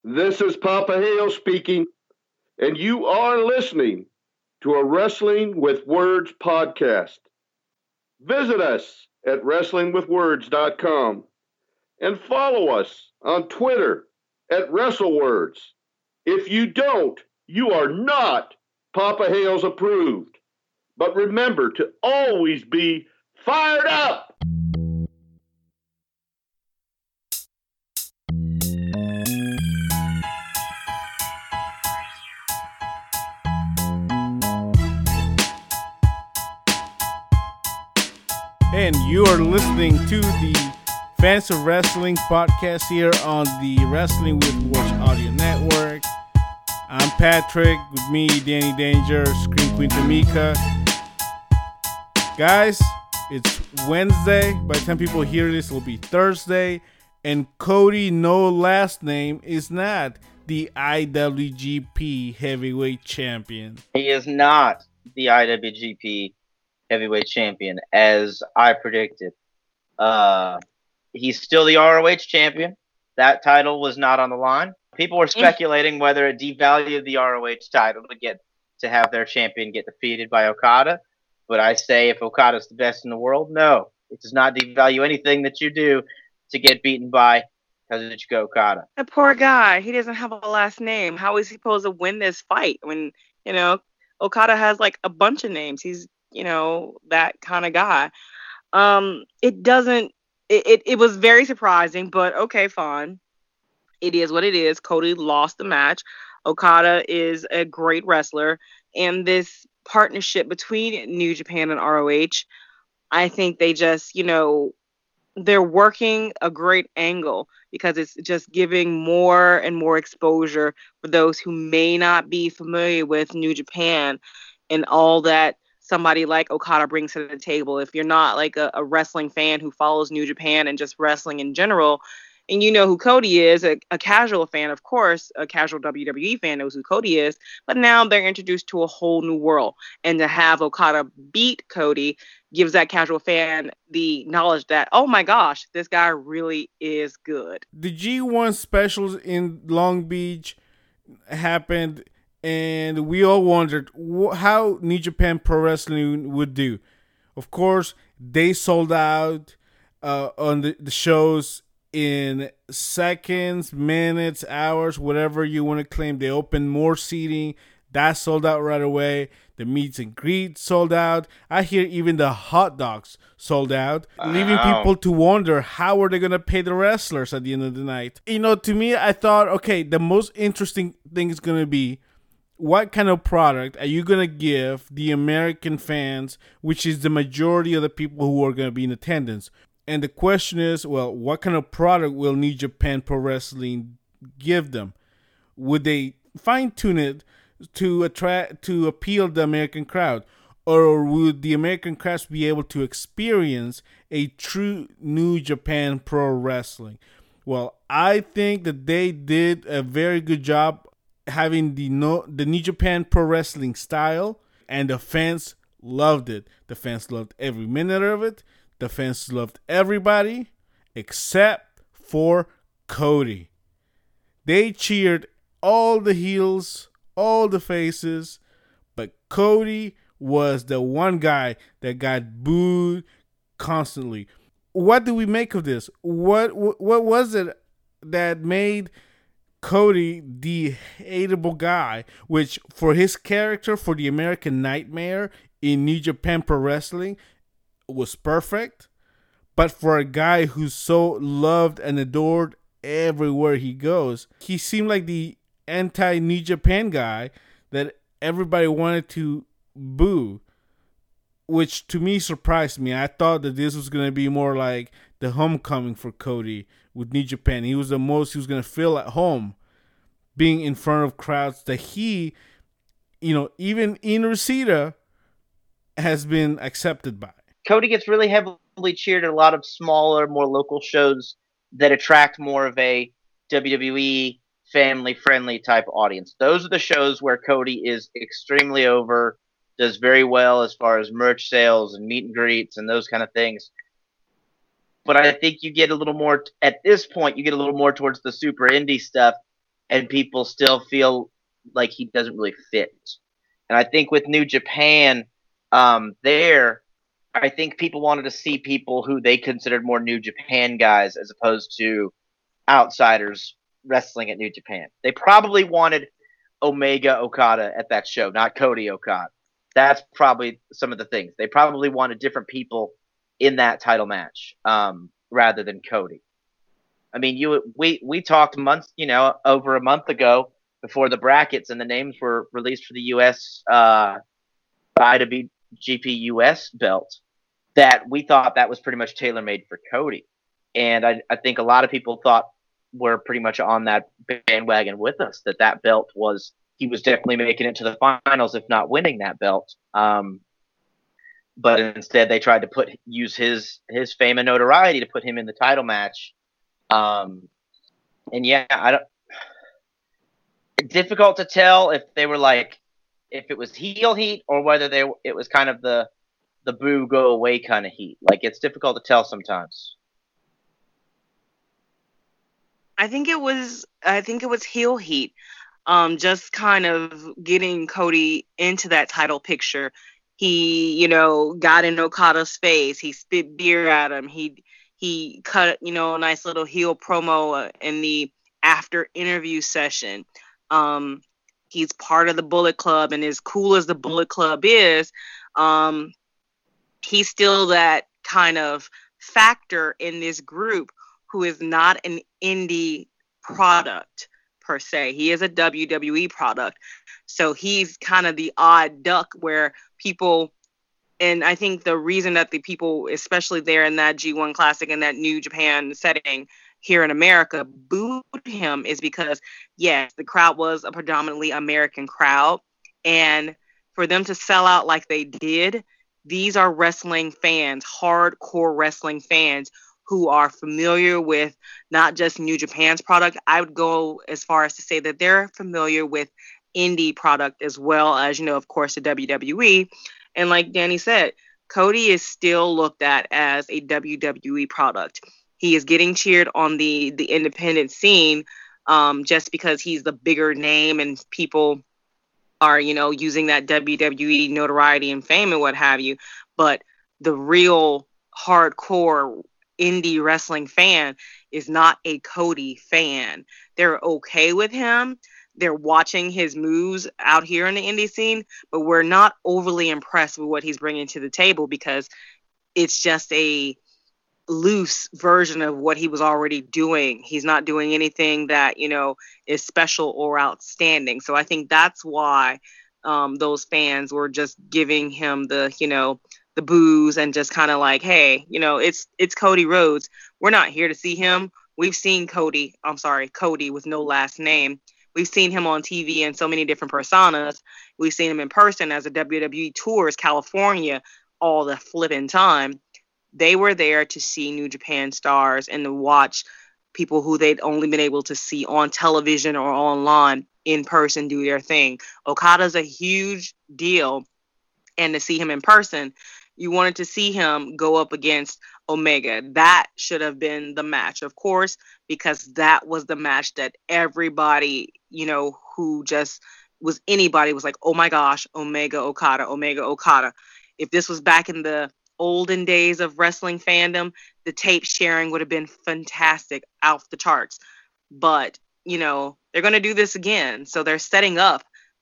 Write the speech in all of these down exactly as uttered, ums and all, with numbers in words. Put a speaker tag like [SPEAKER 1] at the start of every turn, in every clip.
[SPEAKER 1] This is Papa Hale speaking, and you are listening to a Wrestling with Words podcast. Visit us at wrestling with words dot com and follow us on Twitter at WrestleWords. If you don't, you are not Papa Hale's approved. But remember to always be fired up.
[SPEAKER 2] And you are listening to the Fans of Wrestling podcast here on the Wrestling with Words Audio Network. I'm Patrick, with me, Danny Danger, Scream Queen Tamika. Guys, it's Wednesday. By the time people hear this, it'll be Thursday. And Cody, no last name, is not the I W G P Heavyweight Champion.
[SPEAKER 3] He is not the I W G P Heavyweight Champion, as I predicted. Uh, he's still the R O H Champion. That title was not on the line. People were speculating whether it devalued the R O H title to get to have their champion get defeated by Okada. But I say, if Okada's the best in the world, no, it does not devalue anything that you do to get beaten by Kazuchika Okada.
[SPEAKER 4] That poor guy. He doesn't have a last name. How is he supposed to win this fight when, you know, Okada has like a bunch of names? He's, you know, that kind of guy. Um, it doesn't, it, it, it was very surprising, but okay, fine. It is what it is. Cody lost the match. Okada is a great wrestler. And this partnership between New Japan and R O H, I think they just, you know, they're working a great angle because it's just giving more and more exposure for those who may not be familiar with New Japan and all that somebody like Okada brings to the table. If you're not like a, a wrestling fan who follows New Japan and just wrestling in general, and you know who Cody is, a, a casual fan, of course, a casual W W E fan knows who Cody is, but now they're introduced to a whole new world. And to have Okada beat Cody gives that casual fan the knowledge that, oh my gosh, this guy really is good.
[SPEAKER 2] The G one specials in Long Beach happened, and we all wondered wh- how New Japan Pro Wrestling would do. Of course, they sold out uh, on the, the shows in seconds, minutes, hours, whatever you want to claim. They opened more seating. That sold out right away. The meets and greets sold out. I hear even the hot dogs sold out, wow. Leaving people to wonder how are they going to pay the wrestlers at the end of the night. You know, to me, I thought, okay, the most interesting thing is going to be what kind of product are you going to give the American fans, which is the majority of the people who are going to be in attendance. And the question is, well, what kind of product will New Japan Pro Wrestling give them? Would they fine-tune it to attract, to appeal the American crowd? Or would the American crowd be able to experience a true New Japan Pro Wrestling? Well, I think that they did a very good job having the no, the New Japan Pro Wrestling style, and the fans loved it. The fans loved every minute of it. The fans loved everybody except for Cody. They cheered all the heels, all the faces, but Cody was the one guy that got booed constantly. What do we make of this? What what was it that made Cody the hateable guy, which for his character, for the American Nightmare in New Japan Pro Wrestling, was perfect, but for a guy who's so loved and adored everywhere he goes, he seemed like the anti-New Japan guy that everybody wanted to boo, which to me surprised me. I thought that this was going to be more like the homecoming for Cody with New Japan. He was the most he was going to feel at home being in front of crowds that he, you know, even in Reseda has been accepted by.
[SPEAKER 3] Cody gets really heavily cheered at a lot of smaller, more local shows that attract more of a W W E family-friendly type audience. Those are the shows where Cody is extremely over, does very well as far as merch sales and meet and greets and those kind of things. But I think you get a little more, at this point, you get a little more towards the super indie stuff. and people still feel like he doesn't really fit. And I think with New Japan, um, there, I think people wanted to see people who they considered more New Japan guys as opposed to outsiders wrestling at New Japan. They probably wanted Omega Okada at that show, not Cody Okada. That's probably some of the things. They probably wanted different people in that title match um, rather than Cody. I mean, you we we talked months, you know, over a month ago before the brackets and the names were released for the U S uh, I W G P U S belt, that we thought that was pretty much tailor made for Cody, and I, I think a lot of people thought were pretty much on that bandwagon with us that that belt was he was definitely making it to the finals, if not winning that belt. Um, but instead, they tried to put use his his fame and notoriety to put him in the title match. Um, and yeah, I don't. Difficult to tell if they were like, if it was heel heat or whether they it was kind of the the boo go away kind of heat. Like, it's difficult to tell sometimes.
[SPEAKER 4] I think it was I think it was heel heat. Um, just kind of getting Cody into that title picture. He, you know, got in Okada's face. He spit beer at him. He he cut, you know, a nice little heel promo in the after interview session. Um, he's part of the Bullet Club, and as cool as the Bullet Club is, um, he's still that kind of factor in this group who is not an indie product per se. He is a W W E product. So he's kind of the odd duck where people, and I think the reason that the people, especially there in that G one Classic and that New Japan setting here in America, booed him is because, yes, the crowd was a predominantly American crowd. And for them to sell out like they did, these are wrestling fans, hardcore wrestling fans who are familiar with not just New Japan's product. I would go as far as to say that they're familiar with indie product as well as, you know, of course, the W W E. And like Danny said, Cody is still looked at as a W W E product. He is getting cheered on the, the independent scene um, just because he's the bigger name and people are, you know, using that W W E notoriety and fame and what have you. But the real hardcore indie wrestling fan is not a Cody fan. They're okay with him. They're watching his moves out here in the indie scene, but we're not overly impressed with what he's bringing to the table because it's just a loose version of what he was already doing. He's not doing anything that, you know, is special or outstanding. So I think that's why um, those fans were just giving him the, you know, the boos and just kind of like, hey, you know, it's it's Cody Rhodes. We're not here to see him. We've seen Cody, I'm sorry, Cody with no last name. We've seen him on T V in so many different personas. We've seen him in person as a W W E tours California all the flipping time. They were there to see New Japan stars and to watch people who they'd only been able to see on television or online in person do their thing. Okada's a huge deal, and to see him in person, you wanted to see him go up against Omega. That should have been the match, of course, because that was the match that everybody, you know, who just was anybody was like, oh my gosh, Omega Okada, Omega Okada. If this was back in the olden days of wrestling fandom, the tape sharing would have been fantastic, off the charts. But, you know, they're going to do this again. So they're setting up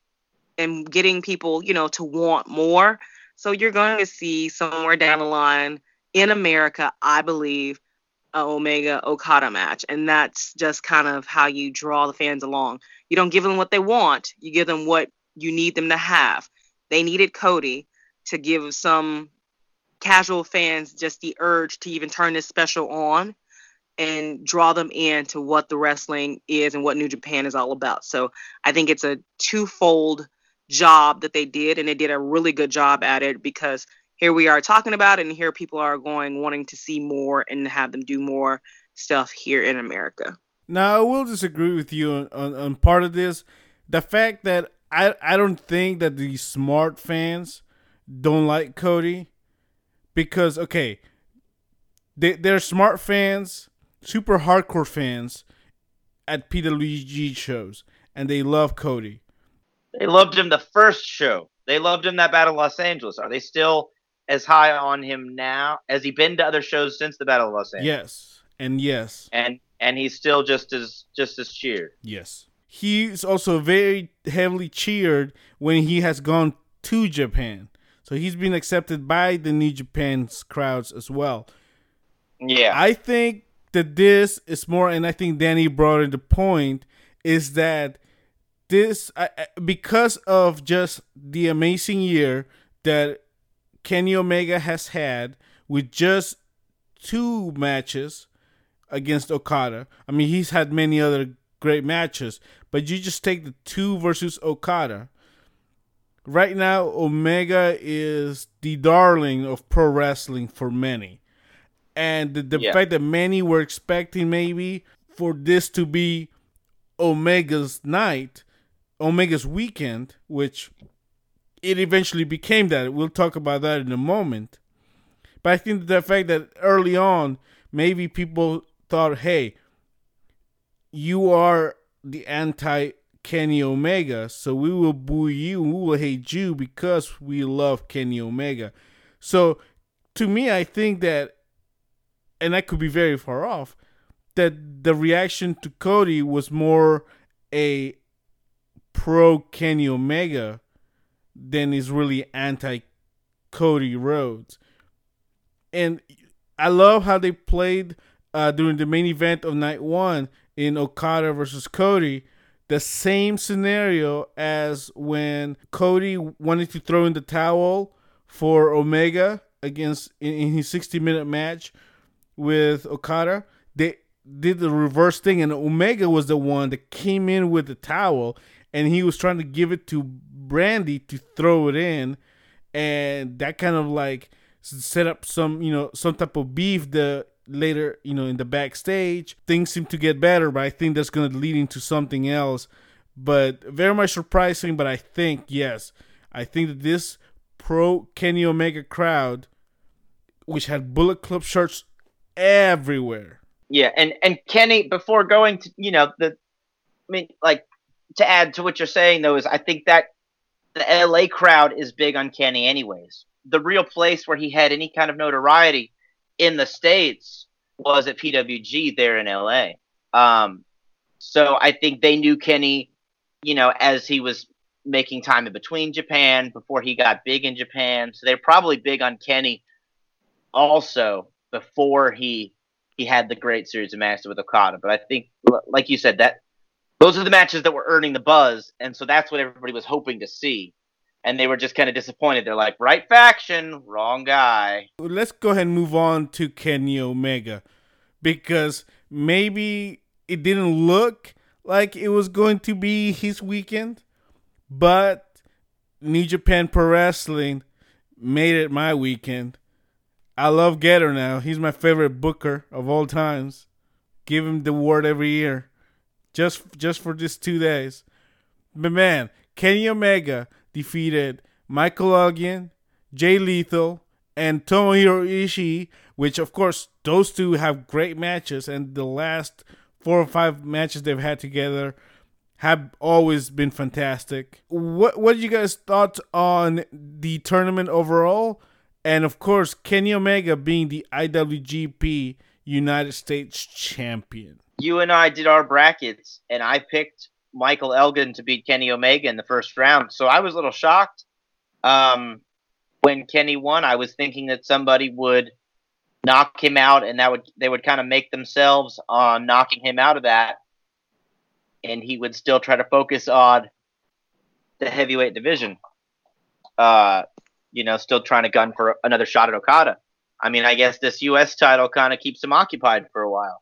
[SPEAKER 4] and getting people, you know, to want more. So you're going to see somewhere down the line in America, I believe, a Omega Okada match. And that's just kind of how you draw the fans along. You don't give them what they want. You give them what you need them to have. They needed Cody to give some casual fans just the urge to even turn this special on and draw them into what the wrestling is and what New Japan is all about. So I think it's a twofold job that they did, and they did a really good job at it, because here we are talking about it, and here people are going wanting to see more and have them do more stuff here in America.
[SPEAKER 2] Now, I will disagree with you on, on, on part of this. The fact that I, I don't think that the smart fans don't like Cody, because, okay, they, they're smart fans, super hardcore fans, at P W G shows, and they love Cody.
[SPEAKER 3] They loved him the first show. They loved him that Battle of Los Angeles. Are they still as high on him now? Has he been to other shows since the Battle of Los Angeles?
[SPEAKER 2] Yes, and yes,
[SPEAKER 3] and and he's still just as just as cheered.
[SPEAKER 2] Yes, he's also very heavily cheered when he has gone to Japan. So he's been accepted by the New Japan's crowds as well.
[SPEAKER 3] Yeah,
[SPEAKER 2] I think that this is more, and I think Danny brought in the point, is that this, I, because of just the amazing year that Kenny Omega has had with just two matches against Okada. I mean, he's had many other great matches, but you just take the two versus Okada. Right now, Omega is the darling of pro wrestling for many. And the, the
[SPEAKER 3] yeah.
[SPEAKER 2] fact that many were expecting maybe for this to be Omega's night, Omega's weekend, which it eventually became that. We'll talk about that in a moment. But I think the fact that early on, maybe people thought, hey, you are the anti-Kenny Omega, so we will boo you, we will hate you because we love Kenny Omega. So to me, I think that, and I could be very far off, that the reaction to Cody was more a pro Kenny Omega than is really anti Cody Rhodes. And I love how they played uh, during the main event of night one in Okada versus Cody, the same scenario as when Cody wanted to throw in the towel for Omega against in, in his sixty minute match with Okada. They did the reverse thing, and Omega was the one that came in with the towel, and he was trying to give it to Brandy to throw it in, and that kind of like set up some, you know, some type of beef. The later, you know, in the backstage, things seem to get better, but I think that's going to lead into something else. But very much surprising. But I think yes, I think that this pro Kenny Omega crowd, which had Bullet Club shirts everywhere.
[SPEAKER 3] Yeah, and, and Kenny, before going to, you know, the, I mean, like, to add to what you're saying, though, is I think that the L A crowd is big on Kenny anyways. The real place where he had any kind of notoriety in the States was at P W G there in L A. Um, so I think they knew Kenny, you know, as he was making time in between Japan, before he got big in Japan. So they're probably big on Kenny also before he he had the great series of matches with Okada. But I think, like you said, that those are the matches that were earning the buzz, and so that's what everybody was hoping to see. And they were just kind of disappointed. They're like, right faction, wrong guy.
[SPEAKER 2] Let's go ahead and move on to Kenny Omega, because maybe it didn't look like it was going to be his weekend, but New Japan Pro Wrestling made it my weekend. I love Getter now. He's my favorite booker of all times. Give him the award every year. Just just for these two days. But man, Kenny Omega defeated Michael Elgin, Jay Lethal, and Tomohiro Ishii, which of course those two have great matches, and the last four or five matches they've had together have always been fantastic. What what did you guys thought on the tournament overall? And of course, Kenny Omega being the I W G P United States champion.
[SPEAKER 3] You and I did our brackets, and I picked Michael Elgin to beat Kenny Omega in the first round. So I was a little shocked um, when Kenny won. I was thinking that somebody would knock him out, and that would they would kind of make themselves on knocking him out of that, and he would still try to focus on the heavyweight division. Uh, you know, still trying to gun for another shot at Okada. I mean, I guess this U S title kind of keeps him occupied for a while.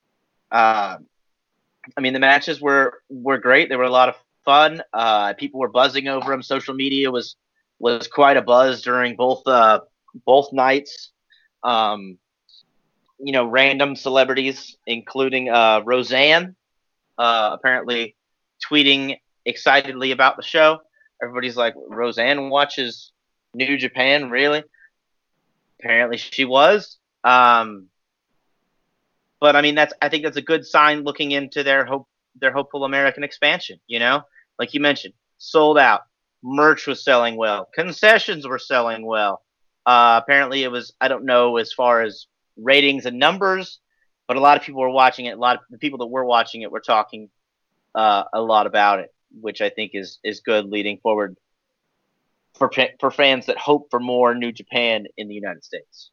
[SPEAKER 3] Uh, I mean, the matches were, were great. They were a lot of fun. Uh, people were buzzing over him. Social media was was quite a buzz during both uh, both nights. Um, you know, random celebrities, including uh, Roseanne, uh, apparently tweeting excitedly about the show. Everybody's like, Roseanne watches New Japan, really? Apparently she was. Um, but I mean, that's I think that's a good sign looking into their hope their hopeful American expansion. You know, like you mentioned, sold out. Merch was selling well. Concessions were selling well. Uh, apparently, it was, I don't know as far as ratings and numbers, but a lot of people were watching it. A lot of the people that were watching it were talking uh, a lot about it, which I think is is good leading forward for for fans that hope for more New Japan in the United States.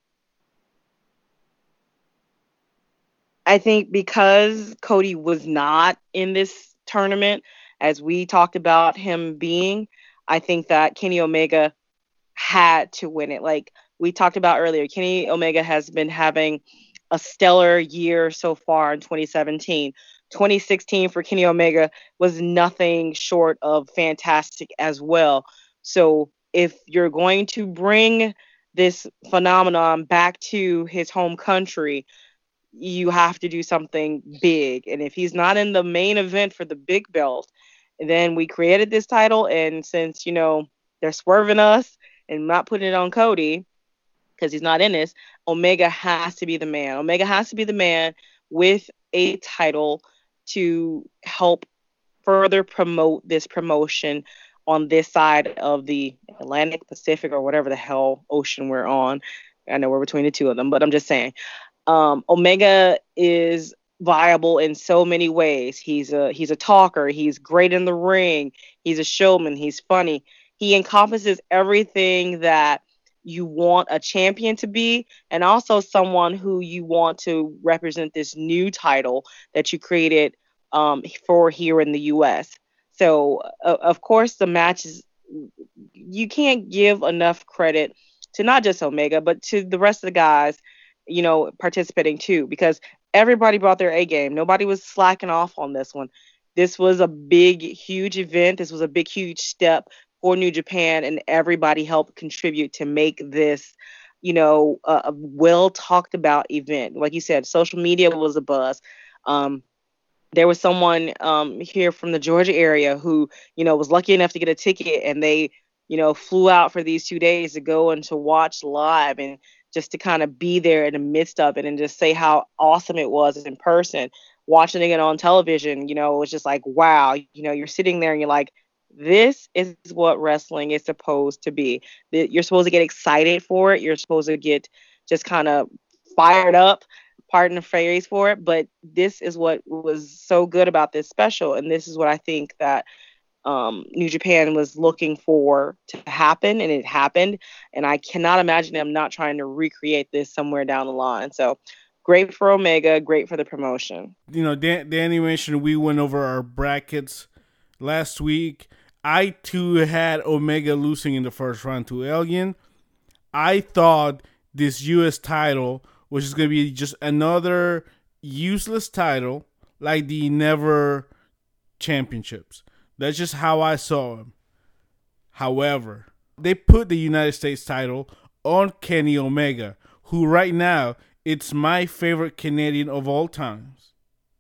[SPEAKER 4] I think because Cody was not in this tournament, as we talked about him being, I think that Kenny Omega had to win it. Like we talked about earlier, Kenny Omega has been having a stellar year so far in twenty seventeen. twenty sixteen for Kenny Omega was nothing short of fantastic as well. So if you're going to bring this phenomenon back to his home country, you have to do something big. And if he's not in the main event for the big belt, then we created this title. And since, you know, they're swerving us and not putting it on Cody because he's not in this, Omega has to be the man. Omega has to be the man with a title to help further promote this promotion on this side of the Atlantic, Pacific, or whatever the hell ocean we're on. I know we're between the two of them, but I'm just saying. Um, Omega is viable in so many ways. He's a he's a talker. He's great in the ring. He's a showman. He's funny. He encompasses everything that you want a champion to be, and also someone who you want to represent this new title that you created um, for here in the U S. So, uh, of course, the matches, you can't give enough credit to not just Omega, but to the rest of the guys, you know, participating too, because everybody brought their A game. Nobody was slacking off on this one. This was a big, huge event. This was a big, huge step for New Japan, and everybody helped contribute to make this, you know, a, a well talked about event. Like you said, social media was a buzz. Um, there was someone um, here from the Georgia area who, you know, was lucky enough to get a ticket, and they, you know, flew out for these two days to go and to watch live and just to kind of be there in the midst of it and just say how awesome it was in person. Watching it on television, you know, it was just like, wow, you know, you're sitting there and you're like, this is what wrestling is supposed to be. You're supposed to get excited for it. You're supposed to get just kind of fired up, pardon the phrase, for it. But this is what was so good about this special. And this is what I think that um, New Japan was looking for to happen, and it happened. And I cannot imagine them not trying to recreate this somewhere down the line. So great for Omega, great for the promotion.
[SPEAKER 2] You know, Dan- Danny mentioned we went over our brackets last week. I too had Omega losing in the first round to Elgin. I thought this U S title was just going to be just another useless title like the Never Championships. That's just how I saw him. However, they put the United States title on Kenny Omega, who right now, it's my favorite Canadian of all times.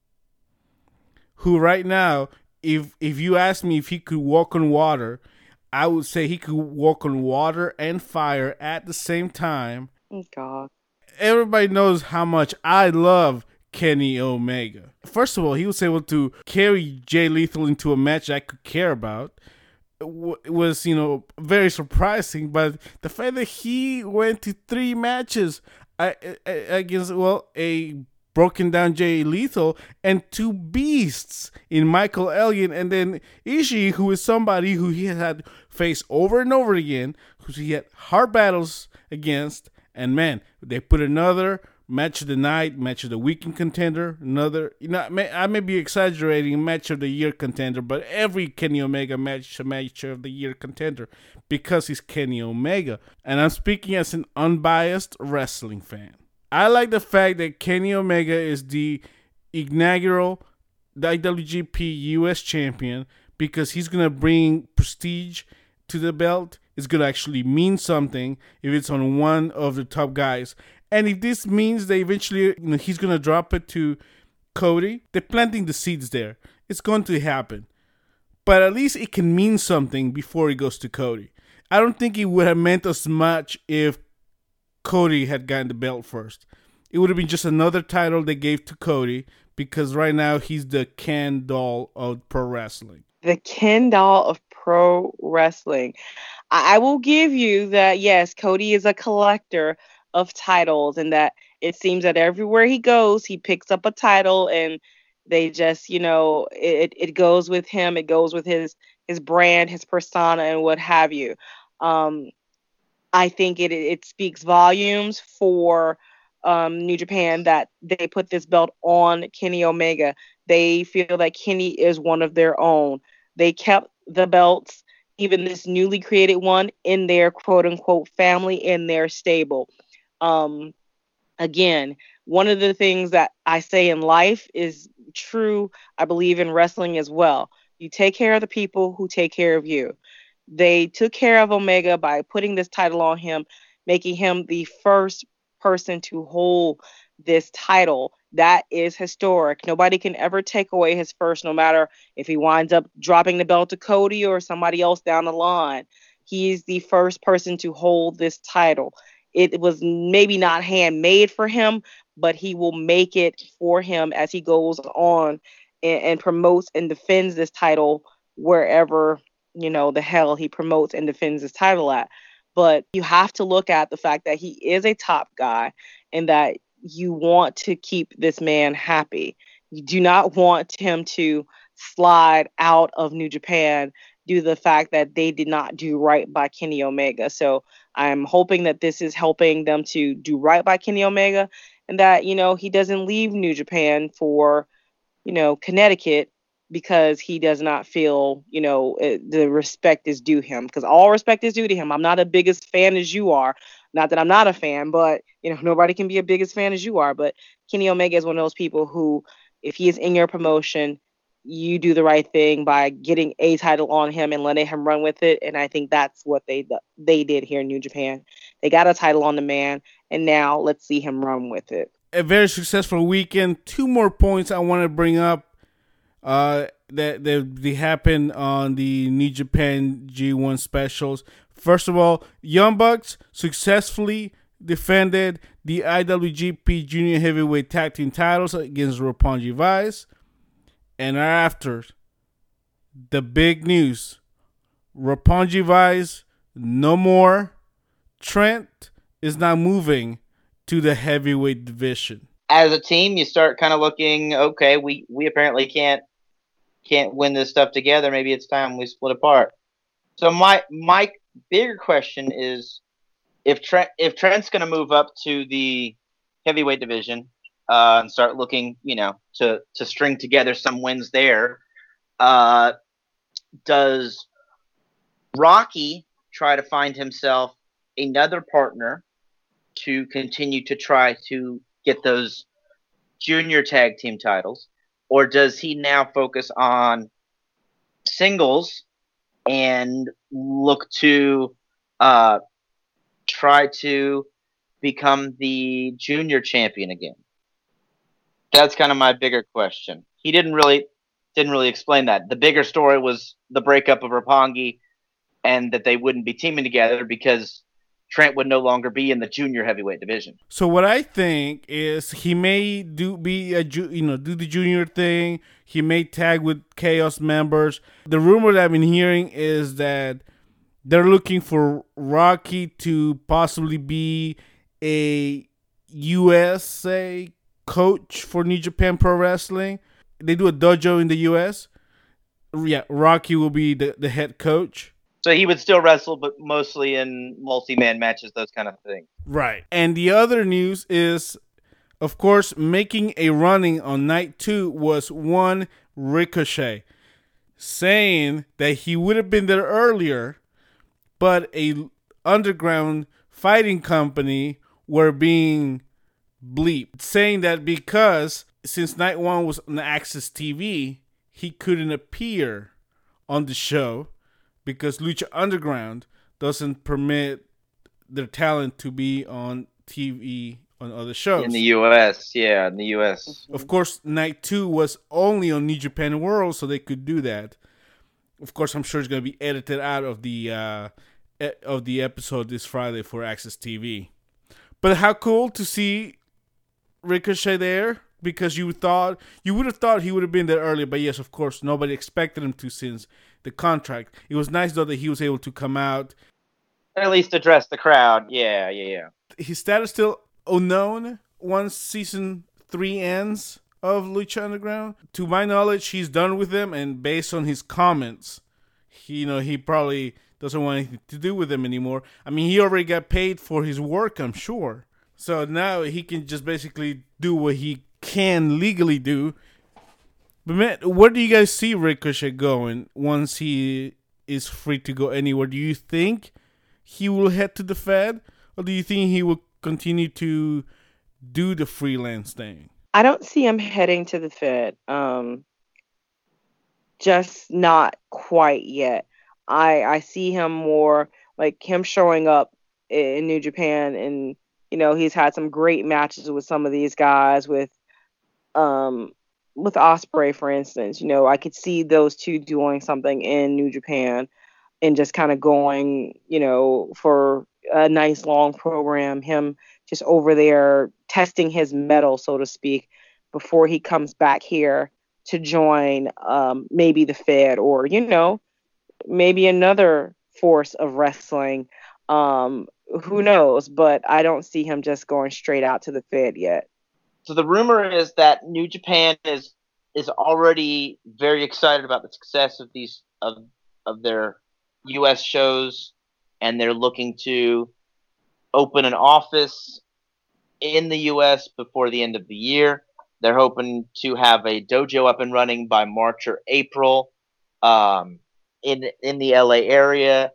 [SPEAKER 2] Who right now, if if you ask me if he could walk on water, I would say he could walk on water and fire at the same time.
[SPEAKER 4] Oh, God. Everybody
[SPEAKER 2] knows how much I love Kenny Omega. First of all, he was able to carry Jay Lethal into a match I could care about. It was, you know, very surprising, but the fact that he went to three matches against, well, a broken down Jay Lethal and two beasts in Michael Elgin and then Ishii, who is somebody who he had faced over and over again, who he had hard battles against, and man, they put another match of the night, match of the weekend contender, another, you know, I may be exaggerating, match of the year contender, but every Kenny Omega match, match of the year contender, because he's Kenny Omega. And I'm speaking as an unbiased wrestling fan. I like the fact that Kenny Omega is the inaugural I W G P U S champion, because he's going to bring prestige to the belt. It's going to actually mean something if it's on one of the top guys. And if this means that eventually, you know, he's going to drop it to Cody, they're planting the seeds there. It's going to happen. But at least it can mean something before it goes to Cody. I don't think it would have meant as much if Cody had gotten the belt first. It would have been just another title they gave to Cody because right now he's the Ken doll of pro wrestling.
[SPEAKER 4] The Ken doll of pro wrestling. I, I will give you that, yes, Cody is a collector of titles, and that it seems that everywhere he goes, he picks up a title, and they just, you know, it, it goes with him. It goes with his his brand, his persona, and what have you. Um, I think it it speaks volumes for um, New Japan that they put this belt on Kenny Omega. They feel that Kenny is one of their own. They kept the belts, even this newly created one, in their quote unquote family, in their stable. Um, again, one of the things that I say in life is true, I believe, in wrestling as well. You take care of the people who take care of you. They took care of Omega by putting this title on him, making him the first person to hold this title. That is historic. Nobody can ever take away his first, no matter if he winds up dropping the belt to Cody or somebody else down the line. He is the first person to hold this title. It was maybe not handmade for him, but he will make it for him as he goes on and, and promotes and defends this title wherever, you know, the hell he promotes and defends his title at. But you have to look at the fact that he is a top guy and that you want to keep this man happy. You do not want him to slide out of New Japan due to the fact that they did not do right by Kenny Omega. So I'm hoping that this is helping them to do right by Kenny Omega, and that, you know, he doesn't leave New Japan for, you know, Connecticut because he does not feel, you know, it, the respect is due him, because all respect is due to him. I'm not a biggest fan as you are. Not that I'm not a fan, but, you know, nobody can be a biggest fan as you are. But Kenny Omega is one of those people who, if he is in your promotion, you do the right thing by getting a title on him and letting him run with it. And I think that's what they they did here in New Japan. They got a title on the man, and now let's see him run with it.
[SPEAKER 2] A very successful weekend. Two more points I want to bring up uh, that, that they happened on the New Japan G one specials. First of all, Young Bucks successfully defended the I W G P Junior Heavyweight Tag Team titles against Roppongi Vice. And after, the big news: Roppongi Vice no more. Trent is now moving to the heavyweight division.
[SPEAKER 3] As a team, you start kind of looking, okay, we, we apparently can't can't win this stuff together. Maybe it's time we split apart. So my my bigger question is, if Trent if Trent's going to move up to the heavyweight division uh, and start looking, you know, to to string together some wins there, uh, does Rocky try to find himself another partner to continue to try to get those junior tag team titles, or does he now focus on singles and look to uh, try to become the junior champion again? That's kind of my bigger question. He didn't really didn't really explain that. The bigger story was the breakup of Roppongi and that they wouldn't be teaming together because Trent would no longer be in the junior heavyweight division.
[SPEAKER 2] So what I think is he may do be a ju- you know do the junior thing. He may tag with Chaos members. The rumor that I've been hearing is that they're looking for Rocky to possibly be a U S A coach for New Japan Pro Wrestling. They do a dojo in the U S. Yeah, Rocky will be the, the head coach.
[SPEAKER 3] So he would still wrestle, but mostly in multi-man matches, those kind of things.
[SPEAKER 2] Right. And the other news is, of course, making a running on night two was one Ricochet, saying that he would have been there earlier, but a underground fighting company were being bleeped, saying that because since night one was on Access T V, he couldn't appear on the show because Lucha Underground doesn't permit their talent to be on T V on other shows.
[SPEAKER 3] In the U S, yeah, in the U S.
[SPEAKER 2] Of course, night two was only on New Japan World, so they could do that. Of course, I'm sure it's going to be edited out of the uh, of the episode this Friday for Access T V. But how cool to see Ricochet there. because you thought you would have thought he would have been there earlier. But yes, of course, nobody expected him to since the contract. It was nice though that he was able to come out.
[SPEAKER 3] At least address the crowd. Yeah, yeah, yeah.
[SPEAKER 2] His status still unknown once season three ends of Lucha Underground. To my knowledge, he's done with them, and based on his comments, he, you know, he probably doesn't want anything to do with them anymore. I mean, he already got paid for his work, I'm sure. So now he can just basically do what he can legally do. But man, where do you guys see Ricochet going once he is free to go anywhere? Do you think he will head to the Fed, or do you think he will continue to do the freelance thing?
[SPEAKER 4] I don't see him heading to the Fed. Um, just not quite yet. I I see him more like him showing up in New Japan, and you know he's had some great matches with some of these guys, with um with Ospreay, for instance. You know, I could see those two doing something in New Japan and just kind of going, you know, for a nice long program. Him just over there testing his mettle, so to speak, before he comes back here to join um, maybe the Fed, or, you know, maybe another force of wrestling. Um, who knows? But I don't see him just going straight out to the Fed yet.
[SPEAKER 3] So the rumor is that New Japan is is already very excited about the success of these of of their U S shows, and they're looking to open an office in the U S before the end of the year. They're hoping to have a dojo up and running by March or April um, in in the L A area.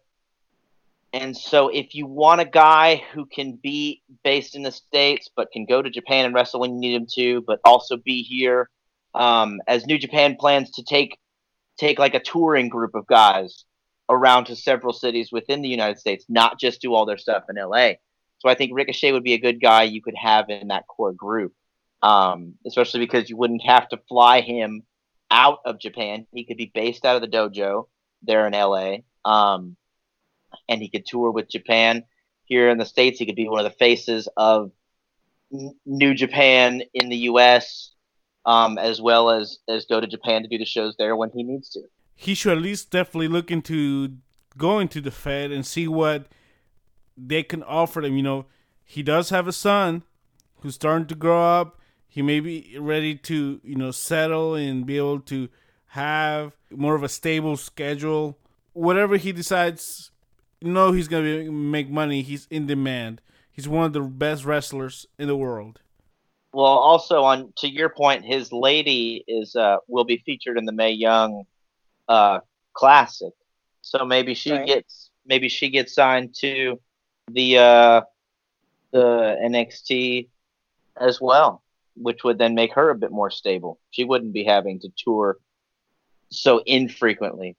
[SPEAKER 3] And so if you want a guy who can be based in the States but can go to Japan and wrestle when you need him to, but also be here, um, as New Japan plans to take take like a touring group of guys around to several cities within the United States, not just do all their stuff in L A. So I think Ricochet would be a good guy you could have in that core group, um, especially because you wouldn't have to fly him out of Japan. He could be based out of the dojo there in L A, um, and he could tour with Japan. Here in the States, he could be one of the faces of N- New Japan in the U S, um, as well as, as go to Japan to do the shows there when he needs to.
[SPEAKER 2] He should at least definitely look into going to the Fed and see what they can offer them. You know, he does have a son who's starting to grow up. He may be ready to, you know, settle and be able to have more of a stable schedule. Whatever he decides, you know, he's going to make money. He's in demand. He's one of the best wrestlers in the world.
[SPEAKER 3] Well, also on to your point, his lady is uh, will be featured in the Mae Young uh, Classic, so maybe she
[SPEAKER 4] Right.
[SPEAKER 3] gets maybe she gets signed to the uh, the N X T as well, which would then make her a bit more stable. She wouldn't be having to tour so infrequently.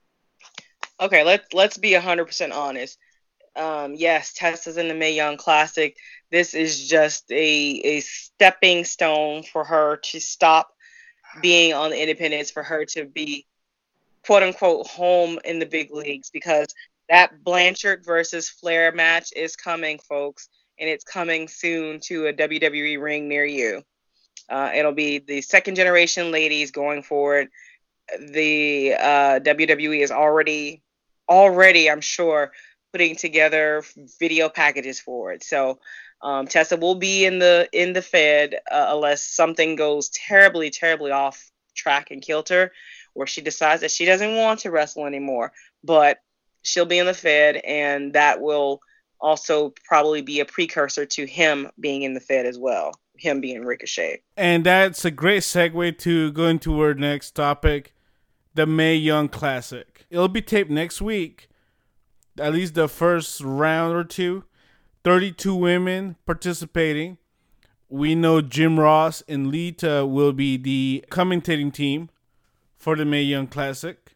[SPEAKER 4] Okay, let's let's be one hundred percent honest. Um, yes, Tessa's in the Mae Young Classic. This is just a a stepping stone for her to stop being on the independents, for her to be quote unquote home in the big leagues, because that Blanchard versus Flair match is coming, folks, and it's coming soon to a W W E ring near you. Uh, it'll be the second generation ladies going forward. The uh, W W E is already already, I'm sure, putting together video packages for it. So um, Tessa will be in the in the Fed uh, unless something goes terribly, terribly off track and kilter, or she decides that she doesn't want to wrestle anymore. But she'll be in the Fed, and that will also probably be a precursor to him being in the Fed as well, him being Ricochet.
[SPEAKER 2] And that's a great segue to go into our next topic, the Mae Young Classic. It'll be taped next week, at least the first round or two. thirty-two women participating. We know Jim Ross and Lita will be the commentating team for the Mae Young Classic.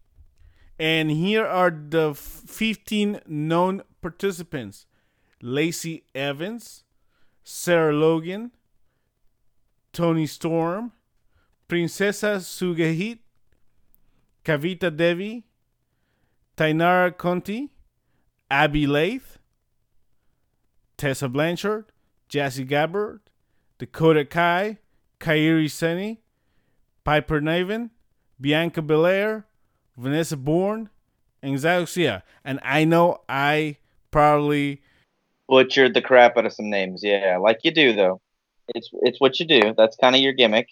[SPEAKER 2] And here are the fifteen known participants: Lacey Evans, Sarah Logan, Toni Storm, Princesa Sugehit, Kavita Devi, Tainara Conti, Abby Lath, Tessa Blanchard, Jassy Gabbard, Dakota Kai, Kairi Sane, Piper Niven, Bianca Belair, Vanessa Bourne, and Xioxia. And I know I probably
[SPEAKER 3] butchered the crap out of some names. Yeah, like you do though. It's it's what you do. That's kind of your gimmick.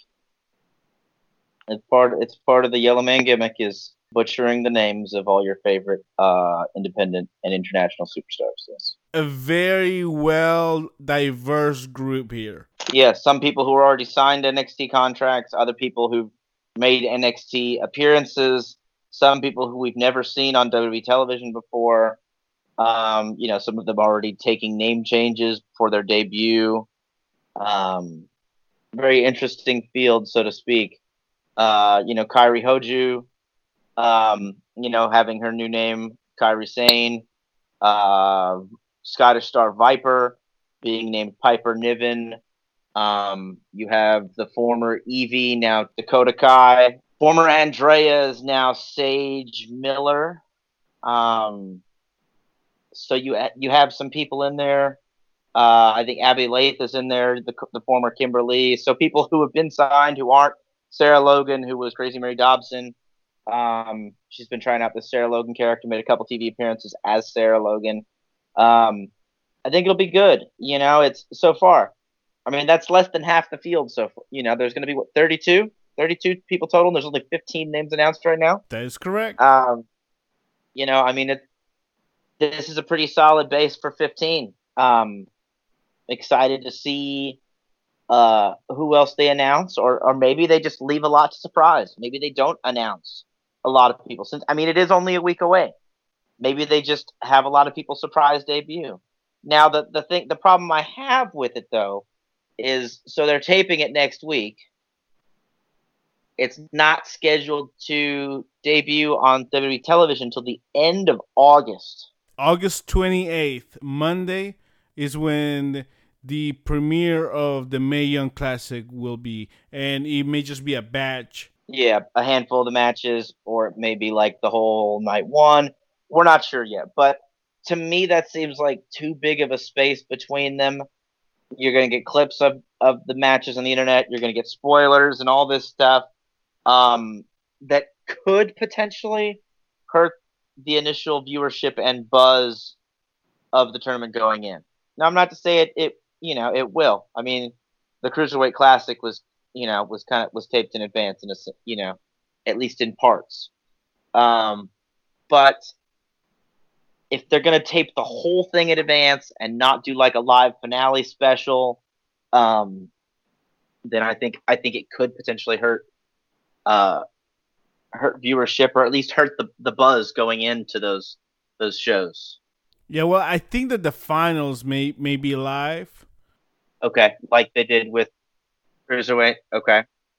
[SPEAKER 3] It's part it's part of the Yellow Man gimmick is butchering the names of all your favorite uh, independent and international superstars. Yes.
[SPEAKER 2] A very well diverse group here.
[SPEAKER 3] Yeah, some people who are already signed N X T contracts, other people who've made N X T appearances, some people who we've never seen on W W E television before. Um, you know, some of them already taking name changes for their debut. Um, very interesting field, so to speak. Uh, you know, Kairi Hoju, um, you know, having her new name, Kairi Sane. Uh, Scottish Star Viper being named Piper Niven. Um, you have the former Evie, now Dakota Kai. Former Andrea is now Sage Miller. Um, so you you have some people in there. Uh, I think Abby Lath is in there, the, the former Kimberly. So people who have been signed who aren't Sarah Logan, who was Crazy Mary Dobson. Um, she's been trying out the Sarah Logan character, made a couple T V appearances as Sarah Logan. Um, I think it'll be good. You know, it's so far. I mean, that's less than half the field. So, you know, there's going to be, what, thirty-two? thirty-two people total, and there's only fifteen names announced right now.
[SPEAKER 2] That is correct.
[SPEAKER 3] Um, you know, I mean, it, this is a pretty solid base for fifteen. Um, excited to see uh, who else they announce, or, or maybe they just leave a lot to surprise. Maybe they don't announce a lot of people. Since I mean, it is only a week away. Maybe they just have a lot of people surprise debut. Now, the the thing, the problem I have with it though, is so they're taping it next week. It's not scheduled to debut on W W E television until the end of August.
[SPEAKER 2] August twenty-eighth, Monday, is when the premiere of the Mae Young Classic will be, and it may just be a batch.
[SPEAKER 3] Yeah, a handful of the matches, or it may be like the whole night one. We're not sure yet, but to me that seems like too big of a space between them. You're going to get clips of, of the matches on the internet. You're going to get spoilers and all this stuff um, that could potentially hurt the initial viewership and buzz of the tournament going in. Now, I'm not to say it, it you know, it will. I mean, the Cruiserweight Classic was, you know, was kind of was taped in advance, in a, you know, at least in parts. Um, but if they're going to tape the whole thing in advance and not do like a live finale special, um, then I think I think it could potentially hurt uh, hurt viewership, or at least hurt the, the buzz going into those those shows.
[SPEAKER 2] Yeah, well, I think that the finals may may be live.
[SPEAKER 3] Okay, like they did with Cruiserweight. Okay.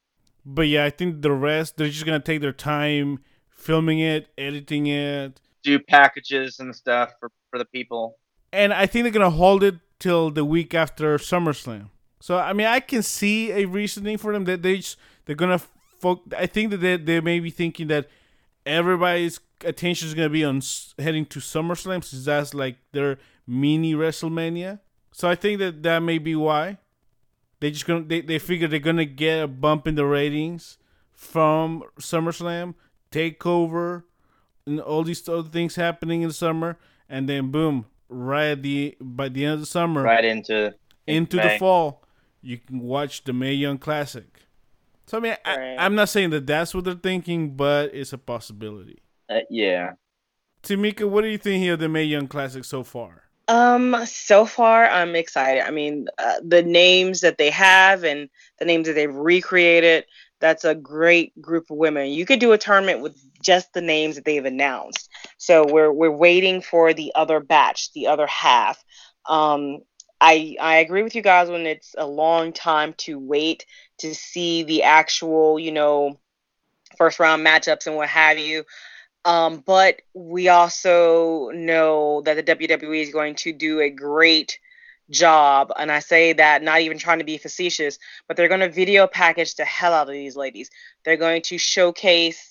[SPEAKER 2] But yeah, I think the rest, they're just going to take their time filming it, editing it.
[SPEAKER 3] Do packages and stuff for, for the people.
[SPEAKER 2] And I think they're going to hold it till the week after SummerSlam. So, I mean, I can see a reasoning for them that they just, they're going to, fo- I think that they, they may be thinking that everybody's attention is going to be on s- heading to SummerSlam, since that's like their mini WrestleMania. So I think that that may be why. They just gonna they, they figure they're going to get a bump in the ratings from SummerSlam, TakeOver, and all these other things happening in the summer, and then boom, right at the by the end of the summer,
[SPEAKER 3] right into
[SPEAKER 2] into the fall, you can watch the Mae Young Classic. So I mean, right. I, I'm not saying that that's what they're thinking, but it's a possibility.
[SPEAKER 3] Uh, yeah.
[SPEAKER 2] Tamika, what do you think here of the Mae Young Classic so far?
[SPEAKER 4] Um, so far, I'm excited. I mean, uh, the names that they have and the names that they've recreated, that's a great group of women. You could do a tournament with just the names that they've announced. So we're we're waiting for the other batch, the other half. Um, I I agree with you guys when it's a long time to wait to see the actual, you know, first round matchups and what have you. Um, but we also know that the W W E is going to do a great job, and I say that not even trying to be facetious, but they're going to video package the hell out of these ladies. They're going to showcase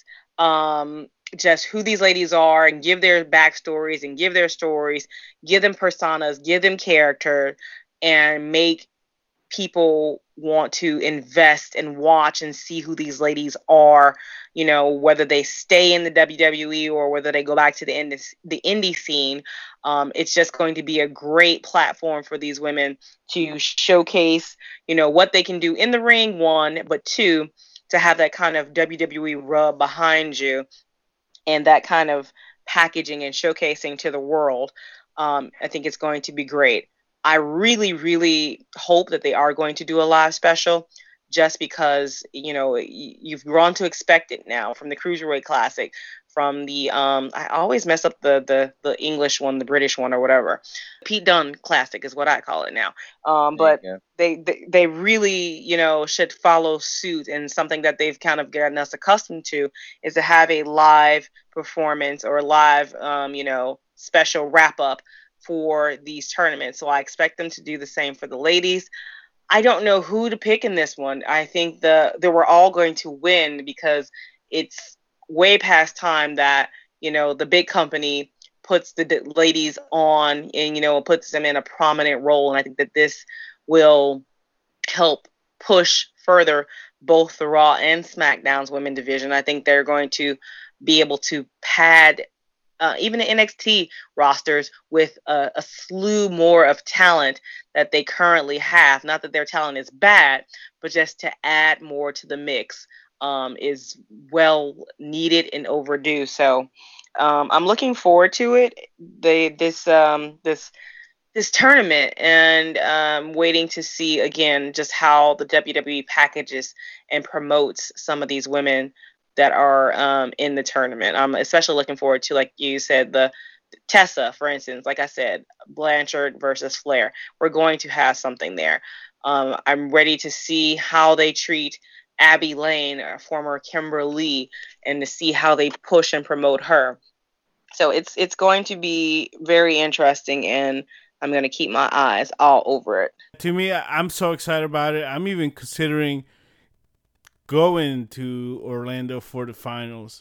[SPEAKER 4] um, just who these ladies are and give their backstories and give their stories, give them personas, give them character, and make people want to invest and watch and see who these ladies are, you know, whether they stay in the W W E or whether they go back to the indie, the indie scene. Um, it's just going to be a great platform for these women to showcase, you know, what they can do in the ring, one, but two, to have that kind of W W E rub behind you and that kind of packaging and showcasing to the world. Um, I think it's going to be great. I really, really hope that they are going to do a live special, just because, you know, you've grown to expect it now from the Cruiserweight Classic, from the um, I always mess up the the the English one, the British one, or whatever. Pete Dunne Classic is what I call it now. Um, but they, they they really, you know, should follow suit, and something that they've kind of gotten us accustomed to is to have a live performance or live, um, you know, special wrap up for these tournaments. So I expect them to do the same for the ladies. I don't know who to pick in this one. I think the they were all going to win, because it's way past time that, you know, the big company puts the d- ladies on and, you know, puts them in a prominent role. And I think that this will help push further both the Raw and SmackDown's women division. I think they're going to be able to pad Uh, even the N X T rosters with a, a slew more of talent that they currently have. Not that their talent is bad, but just to add more to the mix um, is well needed and overdue. So um, I'm looking forward to it. They this um, this this tournament, and um, waiting to see again just how the W W E packages and promotes some of these women that are um, in the tournament. I'm especially looking forward to, like you said, the Tessa, for instance. Like I said, Blanchard versus Flair. We're going to have something there. Um, I'm ready to see how they treat Abby Lane, or former Kimberly, and to see how they push and promote her. So it's it's going to be very interesting, and I'm going to keep my eyes all over it.
[SPEAKER 2] To me, I'm so excited about it. I'm even considering going to Orlando for the finals.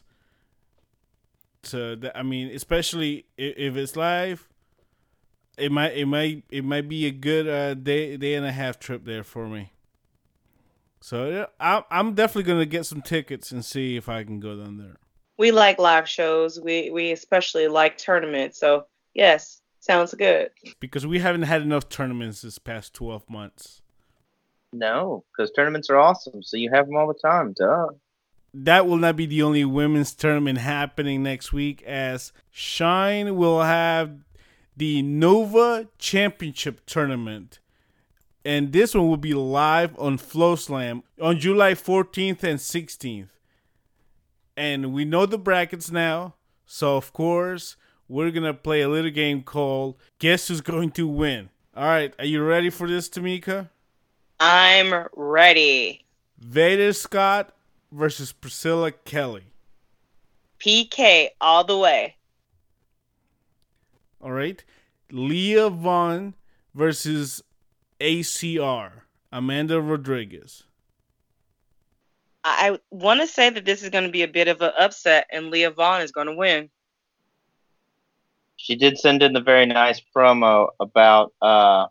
[SPEAKER 2] So that, I mean, especially if, if it's live, it might it might it might be a good uh, day day and a half trip there for me. So yeah, I'm I'm definitely gonna get some tickets and see if I can go down there.
[SPEAKER 4] We like live shows. We we especially like tournaments. So yes, sounds good.
[SPEAKER 2] Because we haven't had enough tournaments this past twelve months.
[SPEAKER 3] No, because tournaments are awesome, so you have them all the time. Duh.
[SPEAKER 2] That will not be the only women's tournament happening next week, as Shine will have the Nova Championship Tournament. And this one will be live on FloSlam on July fourteenth and sixteenth. And we know the brackets now, so of course, we're going to play a little game called Guess Who's Going to Win. All right, are you ready for this, Tamika?
[SPEAKER 4] I'm ready.
[SPEAKER 2] Vader Scott versus Priscilla Kelly.
[SPEAKER 4] P K all the way.
[SPEAKER 2] All right. Leah Vaughn versus A C R, Amanda Rodriguez.
[SPEAKER 4] I want to say that this is going to be a bit of an upset, and Leah Vaughn is going to win.
[SPEAKER 3] She did send in the very nice promo about uh,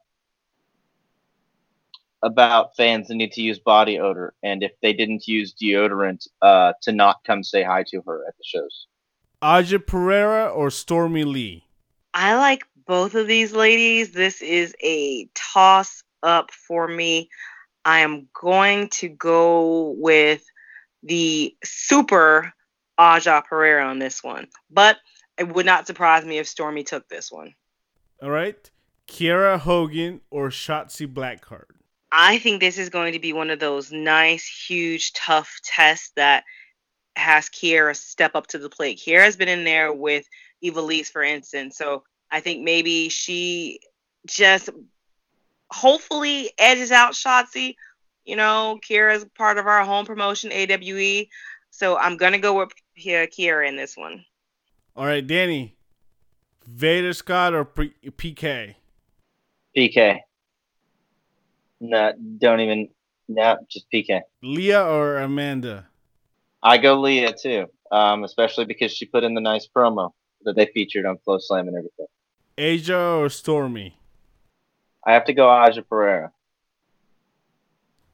[SPEAKER 3] about fans that need to use body odor, and if they didn't use deodorant, uh, to not come say hi to her at the shows.
[SPEAKER 2] Aja Pereira or Stormy Lee?
[SPEAKER 4] I like both of these ladies. This is a toss up for me. I am going to go with the super Aja Pereira on this one, but it would not surprise me if Stormy took this one.
[SPEAKER 2] All right. Kiera Hogan or Shotzi Blackheart?
[SPEAKER 4] I think this is going to be one of those nice, huge, tough tests that has Kiera step up to the plate. Kiera's been in there with Ivelisse, for instance, so I think maybe she just hopefully edges out Shotzi. You know, Kiera's part of our home promotion, A W E, so I'm going to go with Kiera in this one.
[SPEAKER 2] All right, Danny. Vader Scott or P K?
[SPEAKER 3] P K. No, don't even. No, just P K.
[SPEAKER 2] Leah or Amanda?
[SPEAKER 3] I go Leah too, um, especially because she put in the nice promo that they featured on FloSlam and everything.
[SPEAKER 2] Aja or Stormy?
[SPEAKER 3] I have to go Aja Pereira.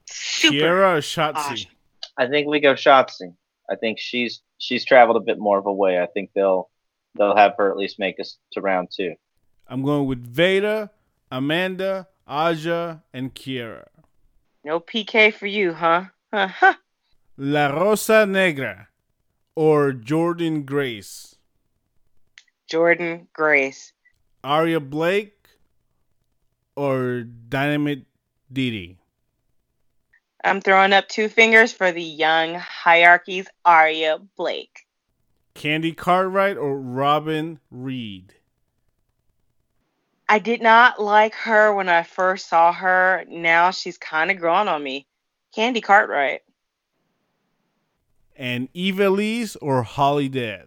[SPEAKER 4] Super.
[SPEAKER 2] Kiera or Shotzi?
[SPEAKER 3] I think we go Shotzi. I think she's she's traveled a bit more of a way. I think they'll they'll have her at least make us to round two.
[SPEAKER 2] I'm going with Veda, Amanda, Aja, and Kiera.
[SPEAKER 4] No P K for you, huh? Huh.
[SPEAKER 2] La Rosa Negra or Jordan Grace?
[SPEAKER 4] Jordan Grace.
[SPEAKER 2] Aria Blake or Dynamite Didi?
[SPEAKER 4] I'm throwing up two fingers for the young hierarchies, Aria Blake.
[SPEAKER 2] Candy Cartwright or Robin Reed?
[SPEAKER 4] I did not like her when I first saw her. Now she's kind of grown on me. Candy Cartwright.
[SPEAKER 2] And Ivelisse or Holly Dead?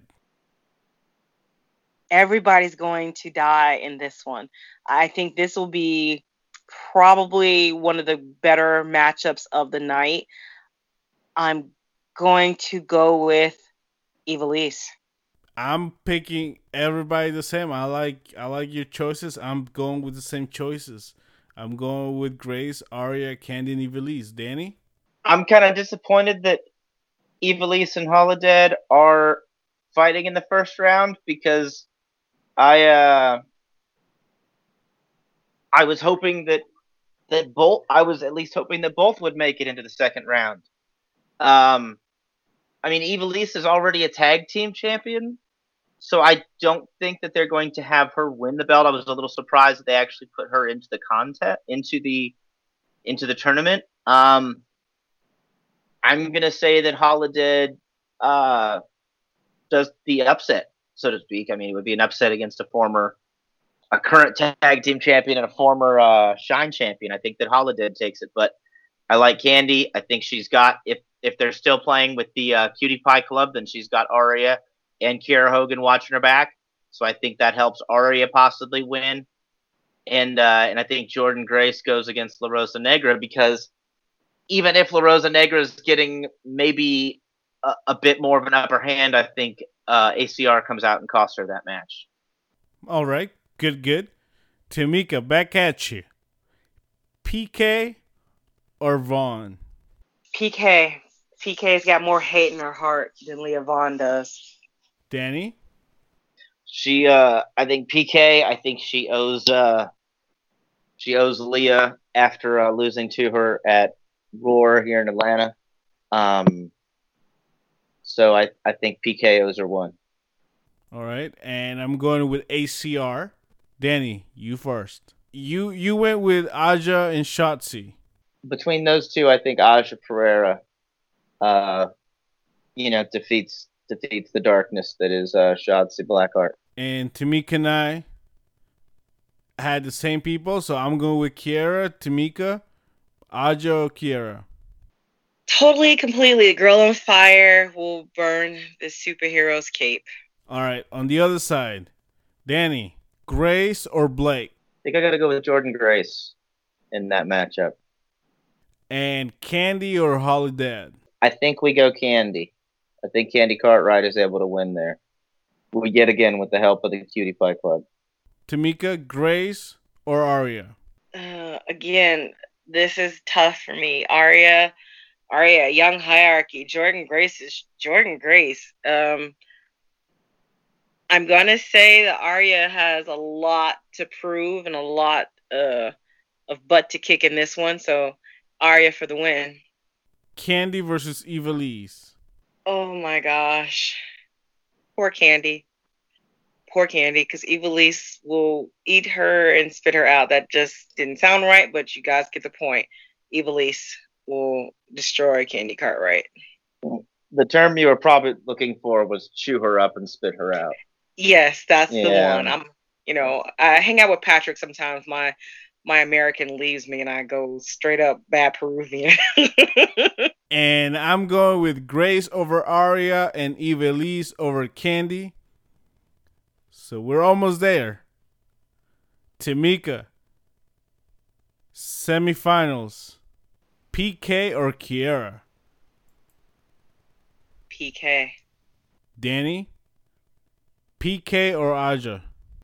[SPEAKER 4] Everybody's going to die in this one. I think this will be probably one of the better matchups of the night. I'm going to go with Ivelisse.
[SPEAKER 2] I'm picking everybody the same. I like I like your choices. I'm going with the same choices. I'm going with Grace, Aria, Candy, and Ivelisse. Danny?
[SPEAKER 3] I'm kind of disappointed that Ivelisse and Holidead are fighting in the first round because I uh, I was hoping that that both I was at least hoping that both would make it into the second round. Um, I mean, Ivelisse is already a tag team champion, so I don't think that they're going to have her win the belt. I was a little surprised that they actually put her into the contest, into the into the tournament. Um, I'm gonna say that Holidead uh, does the upset, so to speak. I mean, it would be an upset against a former, a current tag team champion and a former uh, Shine champion. I think that Holidead takes it, but I like Candy. I think she's got, if if they're still playing with the uh, Cutie Pie Club, then she's got Aria and Kiera Hogan watching her back. So I think that helps Aria possibly win. And uh, and I think Jordan Grace goes against La Rosa Negra because even if La Rosa Negra is getting maybe a, a bit more of an upper hand, I think uh, A C R comes out and costs her that match.
[SPEAKER 2] All right. Good, good. Tamika, back at you. P K or Vaughn?
[SPEAKER 4] P K. P K's got more hate in her heart than Leah Vaughn does.
[SPEAKER 2] Danny?
[SPEAKER 3] She, uh, I think P K. I think she owes, uh, she owes Leah after uh, losing to her at Roar here in Atlanta. Um, so I, I think P K owes her one.
[SPEAKER 2] All right, and I'm going with A C R. Danny, you first. You you went with Aja and Shotzi.
[SPEAKER 3] Between those two, I think Aja Pereira, uh, you know, defeats defeats the darkness that is uh, Shotzi Blackheart.
[SPEAKER 2] And Tamika and I had the same people, so I'm going with Kiera, Tamika, Aja or Kiera.
[SPEAKER 4] Totally, completely. The girl on fire will burn the superhero's cape.
[SPEAKER 2] All right, on the other side, Danny, Grace or Blake?
[SPEAKER 3] I think I got to go with Jordan Grace in that matchup.
[SPEAKER 2] And Candy or Holidead?
[SPEAKER 3] I think we go Candy. I think Candy Cartwright is able to win there. We yet again with the help of the Cutie Pie Club.
[SPEAKER 2] Tamika, Grace or Aria?
[SPEAKER 4] Uh, again, this is tough for me. Aria, Aria, young hierarchy. Jordan Grace is Jordan Grace. Um, I'm gonna say that Aria has a lot to prove and a lot uh, of butt to kick in this one. So Aria for the win.
[SPEAKER 2] Candy versus Ivelisse.
[SPEAKER 4] Oh my gosh. Poor Candy. Poor Candy, because Ivelisse will eat her and spit her out. That just didn't sound right, but you guys get the point. Ivelisse will destroy Candy Cartwright.
[SPEAKER 3] The term you were probably looking for was chew her up and spit her out.
[SPEAKER 4] Yes, that's
[SPEAKER 3] Yeah.
[SPEAKER 4] the one. I'm, you know, I hang out with Patrick sometimes. My my American leaves me and I go straight up bad Peruvian.
[SPEAKER 2] And I'm going with Grace over Aria and Ivelisse over Candy. So we're almost there. Tamika, semifinals. P K or Kiera?
[SPEAKER 4] P K.
[SPEAKER 2] Danny, P K or Aja?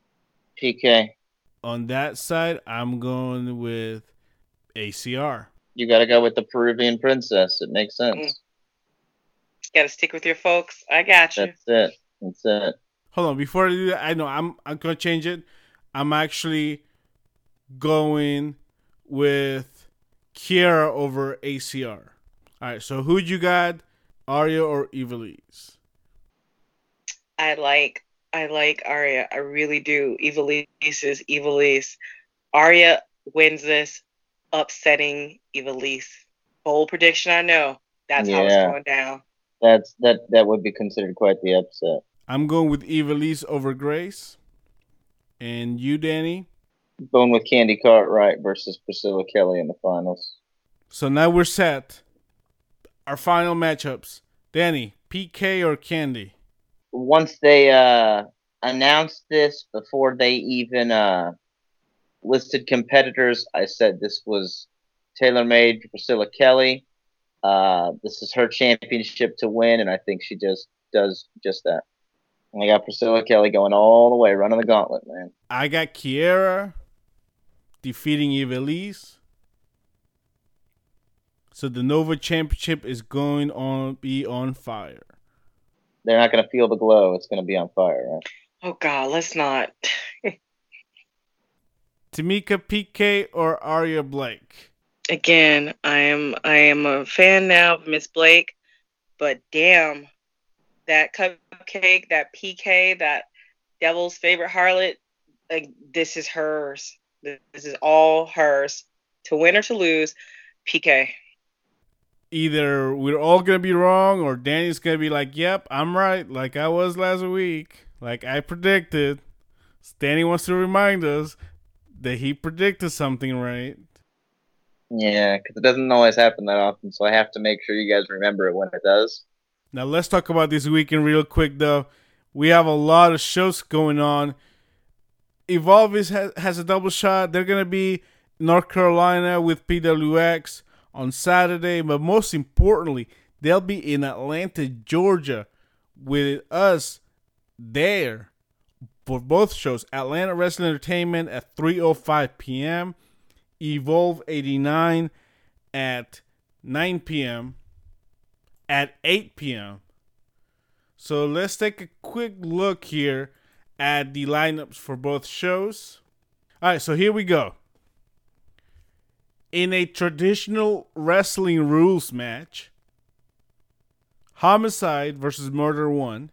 [SPEAKER 3] P K.
[SPEAKER 2] On that side, I'm going with A C R.
[SPEAKER 3] You got to go with the Peruvian princess. It makes sense. Mm.
[SPEAKER 4] Got to stick with your folks. I got you.
[SPEAKER 3] That's it. That's it.
[SPEAKER 2] Hold on, before I do that, I know I'm I'm gonna change it. I'm actually going with Kiera over A C R. All right, so who'd you got, Arya or Ivelisse?
[SPEAKER 4] I like I like Arya. I really do. Ivelisse is Ivelisse. Arya wins this, upsetting Ivelisse. Bold prediction, I know. That's yeah. how it's going down.
[SPEAKER 3] That's that. That would be considered quite the upset.
[SPEAKER 2] I'm going with Ivelisse over Grace. And you, Danny?
[SPEAKER 3] Going with Candy Cartwright versus Priscilla Kelly in the finals.
[SPEAKER 2] So now we're set. Our final matchups. Danny, P K or Candy?
[SPEAKER 3] Once they uh, announced this, before they even uh, listed competitors, I said this was tailor-made for Priscilla Kelly. Uh, this is her championship to win, and I think she just does just that. And I got Priscilla Kelly going all the way, running the gauntlet, man.
[SPEAKER 2] I got Kiera defeating Ivelisse. So the Nova Championship is going on be on fire.
[SPEAKER 3] They're not going to feel the glow. It's going to be on fire, right?
[SPEAKER 4] Oh, God, let's not.
[SPEAKER 2] Tamika P K or Arya Blake?
[SPEAKER 4] Again, I am I am a fan now of Miss Blake, but damn, that cupcake, that P K, that Devil's Favorite Harlot, like this is hers. This is all hers. To win or to lose, P K.
[SPEAKER 2] Either we're all going to be wrong or Danny's going to be like, yep, I'm right, like I was last week. Like I predicted. Danny wants to remind us that he predicted something right.
[SPEAKER 3] Yeah, because it doesn't always happen that often, so I have to make sure you guys remember it when it does.
[SPEAKER 2] Now let's talk about this weekend real quick, though. We have a lot of shows going on. Evolve is, has, has a double shot. They're going to be North Carolina with P W X on Saturday, but most importantly, they'll be in Atlanta, Georgia with us there for both shows. Atlanta Wrestling Entertainment at three oh five p.m., Evolve eighty-nine at nine p.m., at eight p.m. So let's take a quick look here at the lineups for both shows. All right, so here we go. In a traditional wrestling rules match, Homicide versus Murder One,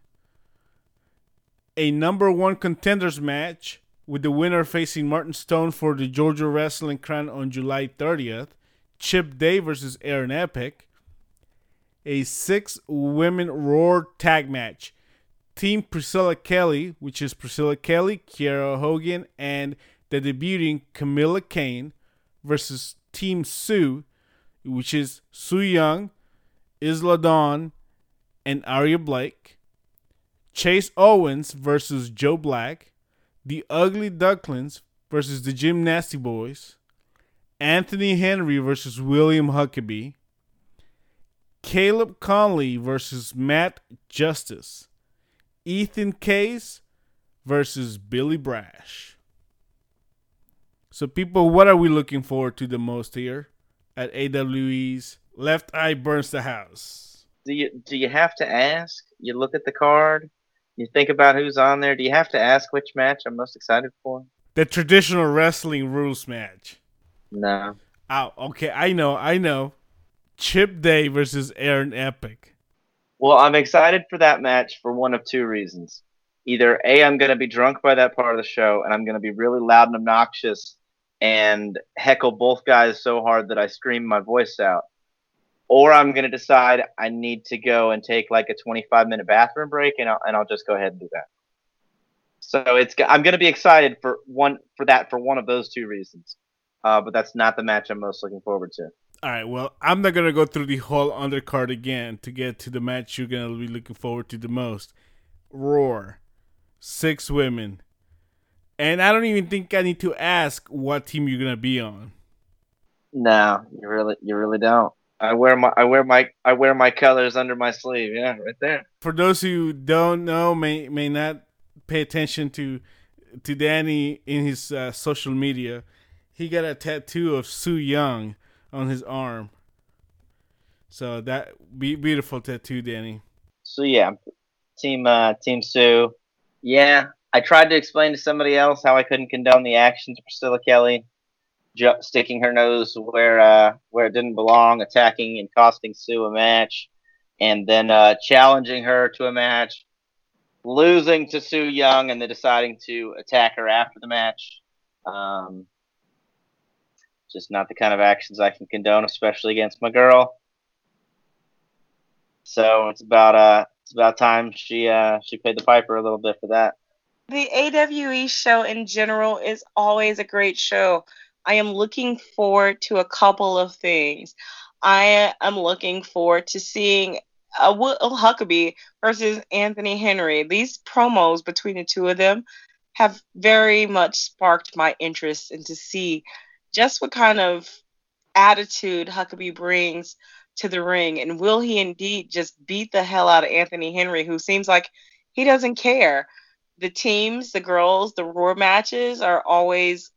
[SPEAKER 2] a number one contenders match with the winner facing Martin Stone for the Georgia Wrestling Crown on July thirtieth, Chip Day versus Aaron Epic, a six women Roar tag match, Team Priscilla Kelly, which is Priscilla Kelly, Kiera Hogan, and the debuting Camilla Kane versus Team Sue, which is Sue Young, Isla Dawn, and Arya Blake, Chase Owens versus Joe Black, the Ugly Ducklings versus the Gymnasty Boys, Anthony Henry versus William Huckabee, Caleb Conley versus Matt Justice, Ethan Case versus Billy Brash. So people, what are we looking forward to the most here at A W E's Left Eye Burns the House?
[SPEAKER 3] Do you do you have to ask? You look at the card, you think about who's on there. Do you have to ask which match I'm most excited for?
[SPEAKER 2] The traditional wrestling rules match.
[SPEAKER 3] No.
[SPEAKER 2] Oh, okay. I know. I know. Chip Day versus Aaron Epic.
[SPEAKER 3] Well, I'm excited for that match for one of two reasons. Either A, I'm going to be drunk by that part of the show, and I'm going to be really loud and obnoxious and heckle both guys so hard that I scream my voice out. Or I'm going to decide I need to go and take like a twenty-five minute bathroom break, and I'll, and I'll just go ahead and do that. So it's I'm going to be excited for one for that for one of those two reasons. Uh, but that's not the match I'm most looking forward to.
[SPEAKER 2] All right, well, I'm not going to go through the whole undercard again to get to the match you're going to be looking forward to the most. Roar. Six women. And I don't even think I need to ask what team you're going to be on.
[SPEAKER 3] No, you really you really don't. I wear my I wear my I wear my colors under my sleeve. Yeah, right there.
[SPEAKER 2] For those who don't know, may may not pay attention to to Danny in his uh, social media, he got a tattoo of Sue Young on his arm. So that be beautiful tattoo, Danny.
[SPEAKER 3] So yeah, team uh, Team Sue. Yeah, I tried to explain to somebody else how I couldn't condone the actions of Priscilla Kelly, ju- sticking her nose where uh, where it didn't belong, attacking and costing Sue a match, and then uh, challenging her to a match, losing to Sue Young, and then deciding to attack her after the match. Um, just not the kind of actions I can condone, especially against my girl. So it's about uh it's about time she uh she paid the piper a little bit for that.
[SPEAKER 4] The A W E show in general is always a great show. I am looking forward to a couple of things. I am looking forward to seeing uh, Will Huckabee versus Anthony Henry. These promos between the two of them have very much sparked my interest and to see just what kind of attitude Huckabee brings to the ring. And will he indeed just beat the hell out of Anthony Henry, who seems like he doesn't care? The teams, the girls, the Raw matches are always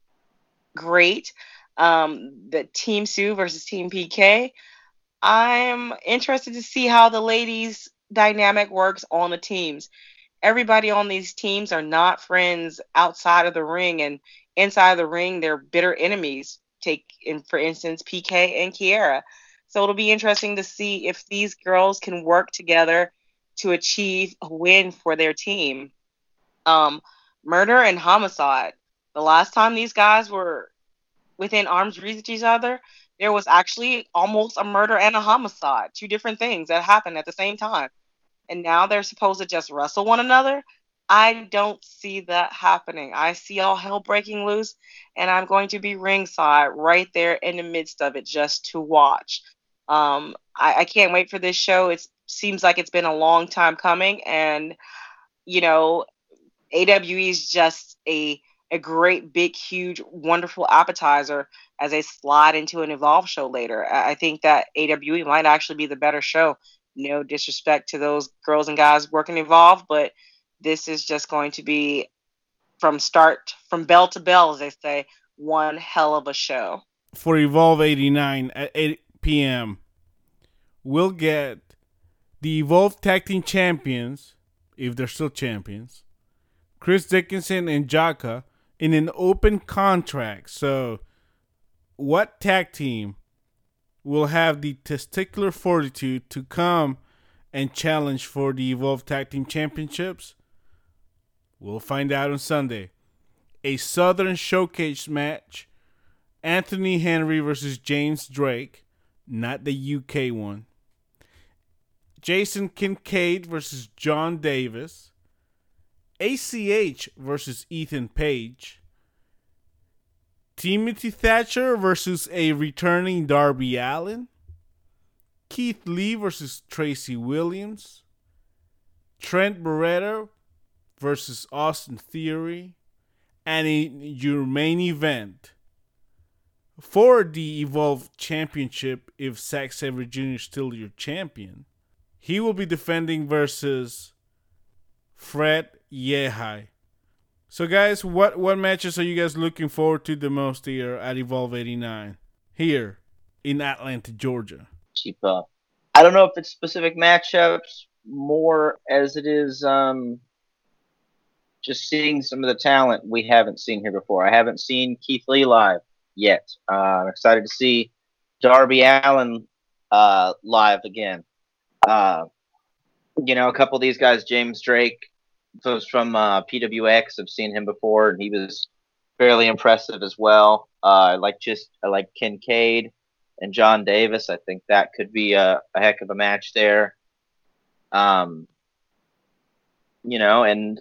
[SPEAKER 4] great. Um, the Team Sue versus Team P K. I'm interested to see how the ladies' dynamic works on the teams. Everybody on these teams are not friends outside of the ring, and inside the ring, they're bitter enemies. Take, in, for instance, P K and Kiera. So it'll be interesting to see if these girls can work together to achieve a win for their team. Um, Murder and Homicide. The last time these guys were within arm's reach of each other, there was actually almost a murder and a homicide. Two different things that happened at the same time. And now they're supposed to just wrestle one another. I don't see that happening. I see all hell breaking loose, and I'm going to be ringside right there in the midst of it just to watch. Um, I, I can't wait for this show. It seems like it's been a long time coming, and, you know, A W E is just a a great, big, huge, wonderful appetizer as they slide into an Evolve show later. I, I think that A W E might actually be the better show. No disrespect to those girls and guys working Evolve, but this is just going to be from start, from bell to bell, as they say, one hell of a show.
[SPEAKER 2] For Evolve eighty-nine at eight p.m., we'll get the Evolve Tag Team Champions, if they're still champions, Chris Dickinson and Jaka, in an open contract. So, what tag team will have the testicular fortitude to come and challenge for the Evolve Tag Team Championships? We'll find out on Sunday. A Southern Showcase match. Anthony Henry versus James Drake, not the U K one. Jason Kincaid versus John Davis. A C H versus Ethan Page. Timothy Thatcher versus a returning Darby Allin. Keith Lee versus Tracy Williams. Trent Beretta versus Austin Theory. And in your main event for the Evolve Championship, if Zack Sabre Junior is still your champion, he will be defending versus Fred Yehi. So guys, what, what matches are you guys looking forward to the most here at Evolve eighty-nine? Here in Atlanta, Georgia.
[SPEAKER 3] Cheap up. I don't know if it's specific matchups more as it is um, just seeing some of the talent we haven't seen here before. I haven't seen Keith Lee live yet. Uh, I'm excited to see Darby Allin uh, live again. Uh, you know, a couple of these guys, James Drake, those from uh, P W X, I've seen him before, and he was fairly impressive as well. Uh, like just uh, like Kincaid and John Davis, I think that could be a, a heck of a match there. Um, you know, and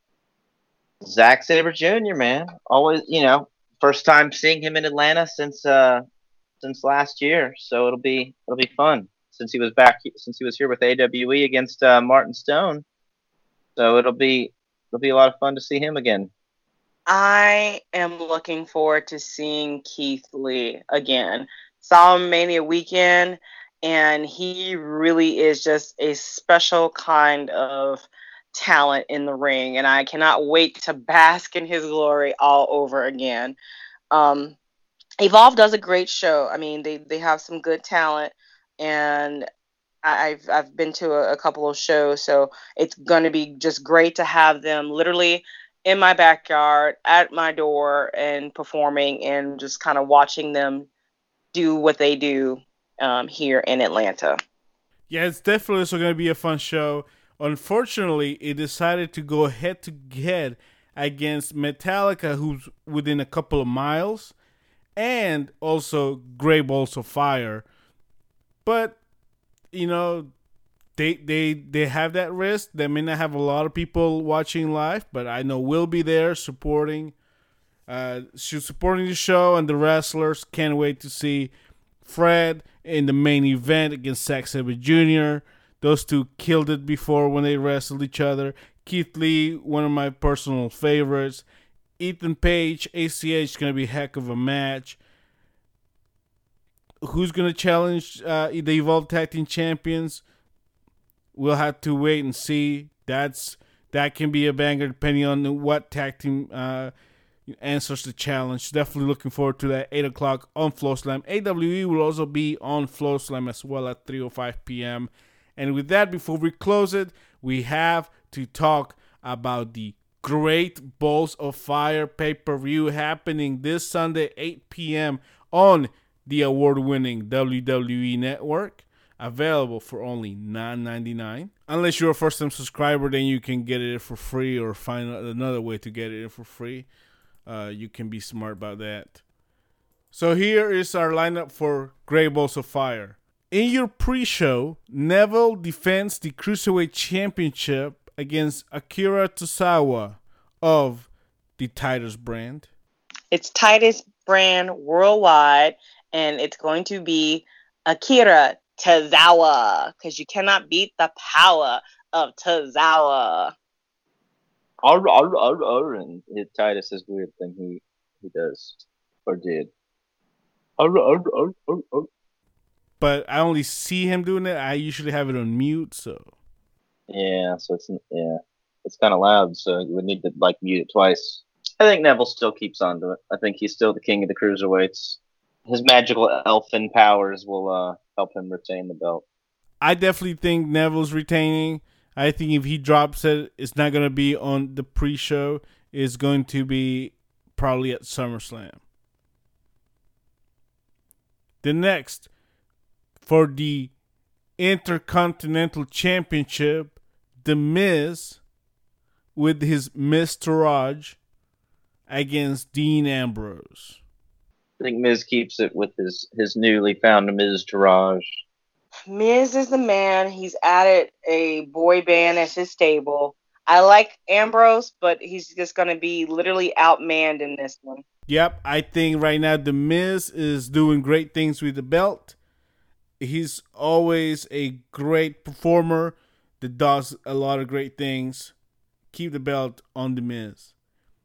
[SPEAKER 3] Zack Sabre Junior, man, always, you know, first time seeing him in Atlanta since uh, since last year, so it'll be it'll be fun since he was back since he was here with A W E against uh, Martin Stone. So it'll be it'll be a lot of fun to see him again.
[SPEAKER 4] I am looking forward to seeing Keith Lee again. Saw him Mania weekend, and he really is just a special kind of talent in the ring, and I cannot wait to bask in his glory all over again. Um, Evolve does a great show. I mean, they they have some good talent, and I- I've I've been to a, a couple of shows, so it's going to be just great to have them literally in my backyard at my door and performing and just kind of watching them do what they do um, here in Atlanta.
[SPEAKER 2] Yeah, it's definitely also going to be a fun show. Unfortunately, it decided to go head to head against Metallica, who's within a couple of miles, and also Grey Balls of Fire. But you know, they they they have that risk. They may not have a lot of people watching live, but I know we'll be there supporting, uh, supporting the show and the wrestlers. Can't wait to see Fred in the main event against Zack Sabre Junior Those two killed it before when they wrestled each other. Keith Lee, one of my personal favorites. Ethan Page, A C H, is going to be a heck of a match. Who's going to challenge uh, the Evolve Tag Team Champions? We'll have to wait and see. That's That can be a banger depending on what tag team uh, answers the challenge. Definitely looking forward to that. eight o'clock on FloSlam. A W E will also be on FloSlam as well at three oh five p.m. And with that, before we close it, we have to talk about the Great Balls of Fire pay-per-view happening this Sunday, eight p.m. on the award-winning W W E Network. Available for only nine ninety-nine. Unless you're a first-time subscriber, then you can get it for free or find another way to get it for free. Uh, you can be smart about that. So here is our lineup for Grey Balls of Fire. In your pre-show, Neville defends the Cruiserweight Championship against Akira Tozawa of the Titus brand.
[SPEAKER 4] It's Titus brand worldwide, and it's going to be Akira Tozawa, because you cannot beat the power of Tozawa.
[SPEAKER 3] Arr, arr, arr, arr, and Titus's weird thing he, he does, or did. Arr, arr, arr, arr, arr.
[SPEAKER 2] But I only see him doing it. I usually have it on mute, so.
[SPEAKER 3] Yeah, so it's yeah, it's kind of loud, so you would need to like mute it twice. I think Neville still keeps on to it. I think he's still the king of the cruiserweights. His magical elfin powers will uh, help him retain the belt.
[SPEAKER 2] I definitely think Neville's retaining. I think if he drops it, it's not going to be on the pre-show. It's going to be probably at SummerSlam. The next, for the Intercontinental Championship, The Miz with his Miztourage against Dean Ambrose.
[SPEAKER 3] I think Miz keeps it with his, his newly found Miztourage.
[SPEAKER 4] Miz is the man. He's added a boy band as his stable. I like Ambrose, but he's just going to be literally outmanned in this one.
[SPEAKER 2] Yep, I think right now The Miz is doing great things with the belt. He's always a great performer that does a lot of great things. Keep the belt on The Miz.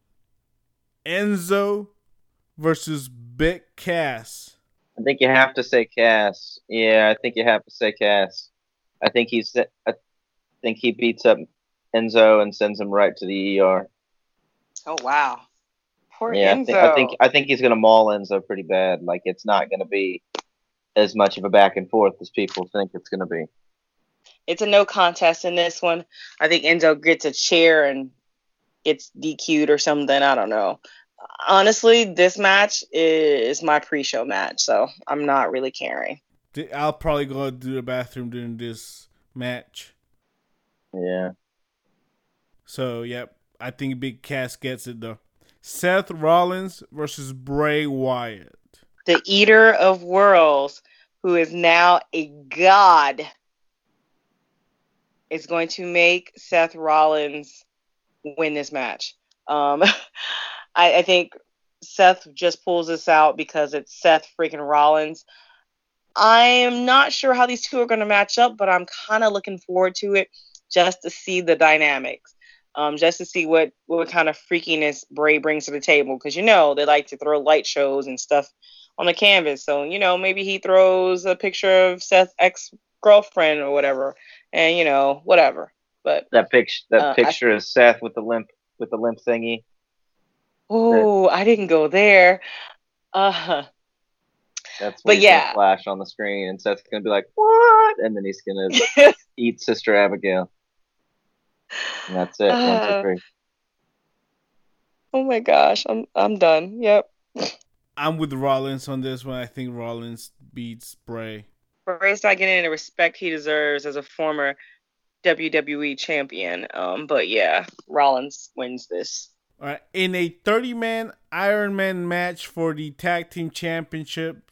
[SPEAKER 2] Enzo versus Big Cass.
[SPEAKER 3] I think you have to say Cass. Yeah, I think you have to say Cass. I think he's. I think he beats up Enzo and sends him right to the E R.
[SPEAKER 4] Oh wow! Poor
[SPEAKER 3] yeah,
[SPEAKER 4] Enzo.
[SPEAKER 3] I think, I think I think he's gonna maul Enzo pretty bad. Like it's not gonna be as much of a back and forth as people think it's gonna be.
[SPEAKER 4] It's a no contest in this one. I think Enzo gets a chair and gets D Q'd or something. I don't know. Honestly, this match is my pre-show match, so I'm not really caring.
[SPEAKER 2] I'll probably go to the bathroom during this match.
[SPEAKER 3] Yeah.
[SPEAKER 2] So, yep, I think Big Cass gets it, though. Seth Rollins versus Bray Wyatt.
[SPEAKER 4] The Eater of Worlds, who is now a god, is going to make Seth Rollins win this match. Um... I, I think Seth just pulls this out because it's Seth freaking Rollins. I am not sure how these two are going to match up, but I'm kind of looking forward to it just to see the dynamics, um, just to see what, what kind of freakiness Bray brings to the table. Because, you know, they like to throw light shows and stuff on the canvas. So, you know, maybe he throws a picture of Seth's ex-girlfriend or whatever. And, you know, whatever. But
[SPEAKER 3] That, picture, that
[SPEAKER 4] uh,
[SPEAKER 3] picture
[SPEAKER 4] I,
[SPEAKER 3] of Seth with the limp, with the limp thingy.
[SPEAKER 4] Oh, I didn't go there. Uh,
[SPEAKER 3] That's when
[SPEAKER 4] But
[SPEAKER 3] he's
[SPEAKER 4] yeah.
[SPEAKER 3] gonna flash on the screen, and Seth's gonna be like, "What?" And then he's gonna eat Sister Abigail, and that's it. One, two,
[SPEAKER 4] Uh,
[SPEAKER 3] three.
[SPEAKER 4] oh my gosh, I'm I'm done. Yep.
[SPEAKER 2] I'm with Rollins on this one. I think Rollins beats Bray.
[SPEAKER 4] Bray's not getting the respect he deserves as a former W W E champion. Um, but yeah, Rollins wins this.
[SPEAKER 2] All right, in a thirty-man Iron Man match for the Tag Team Championship,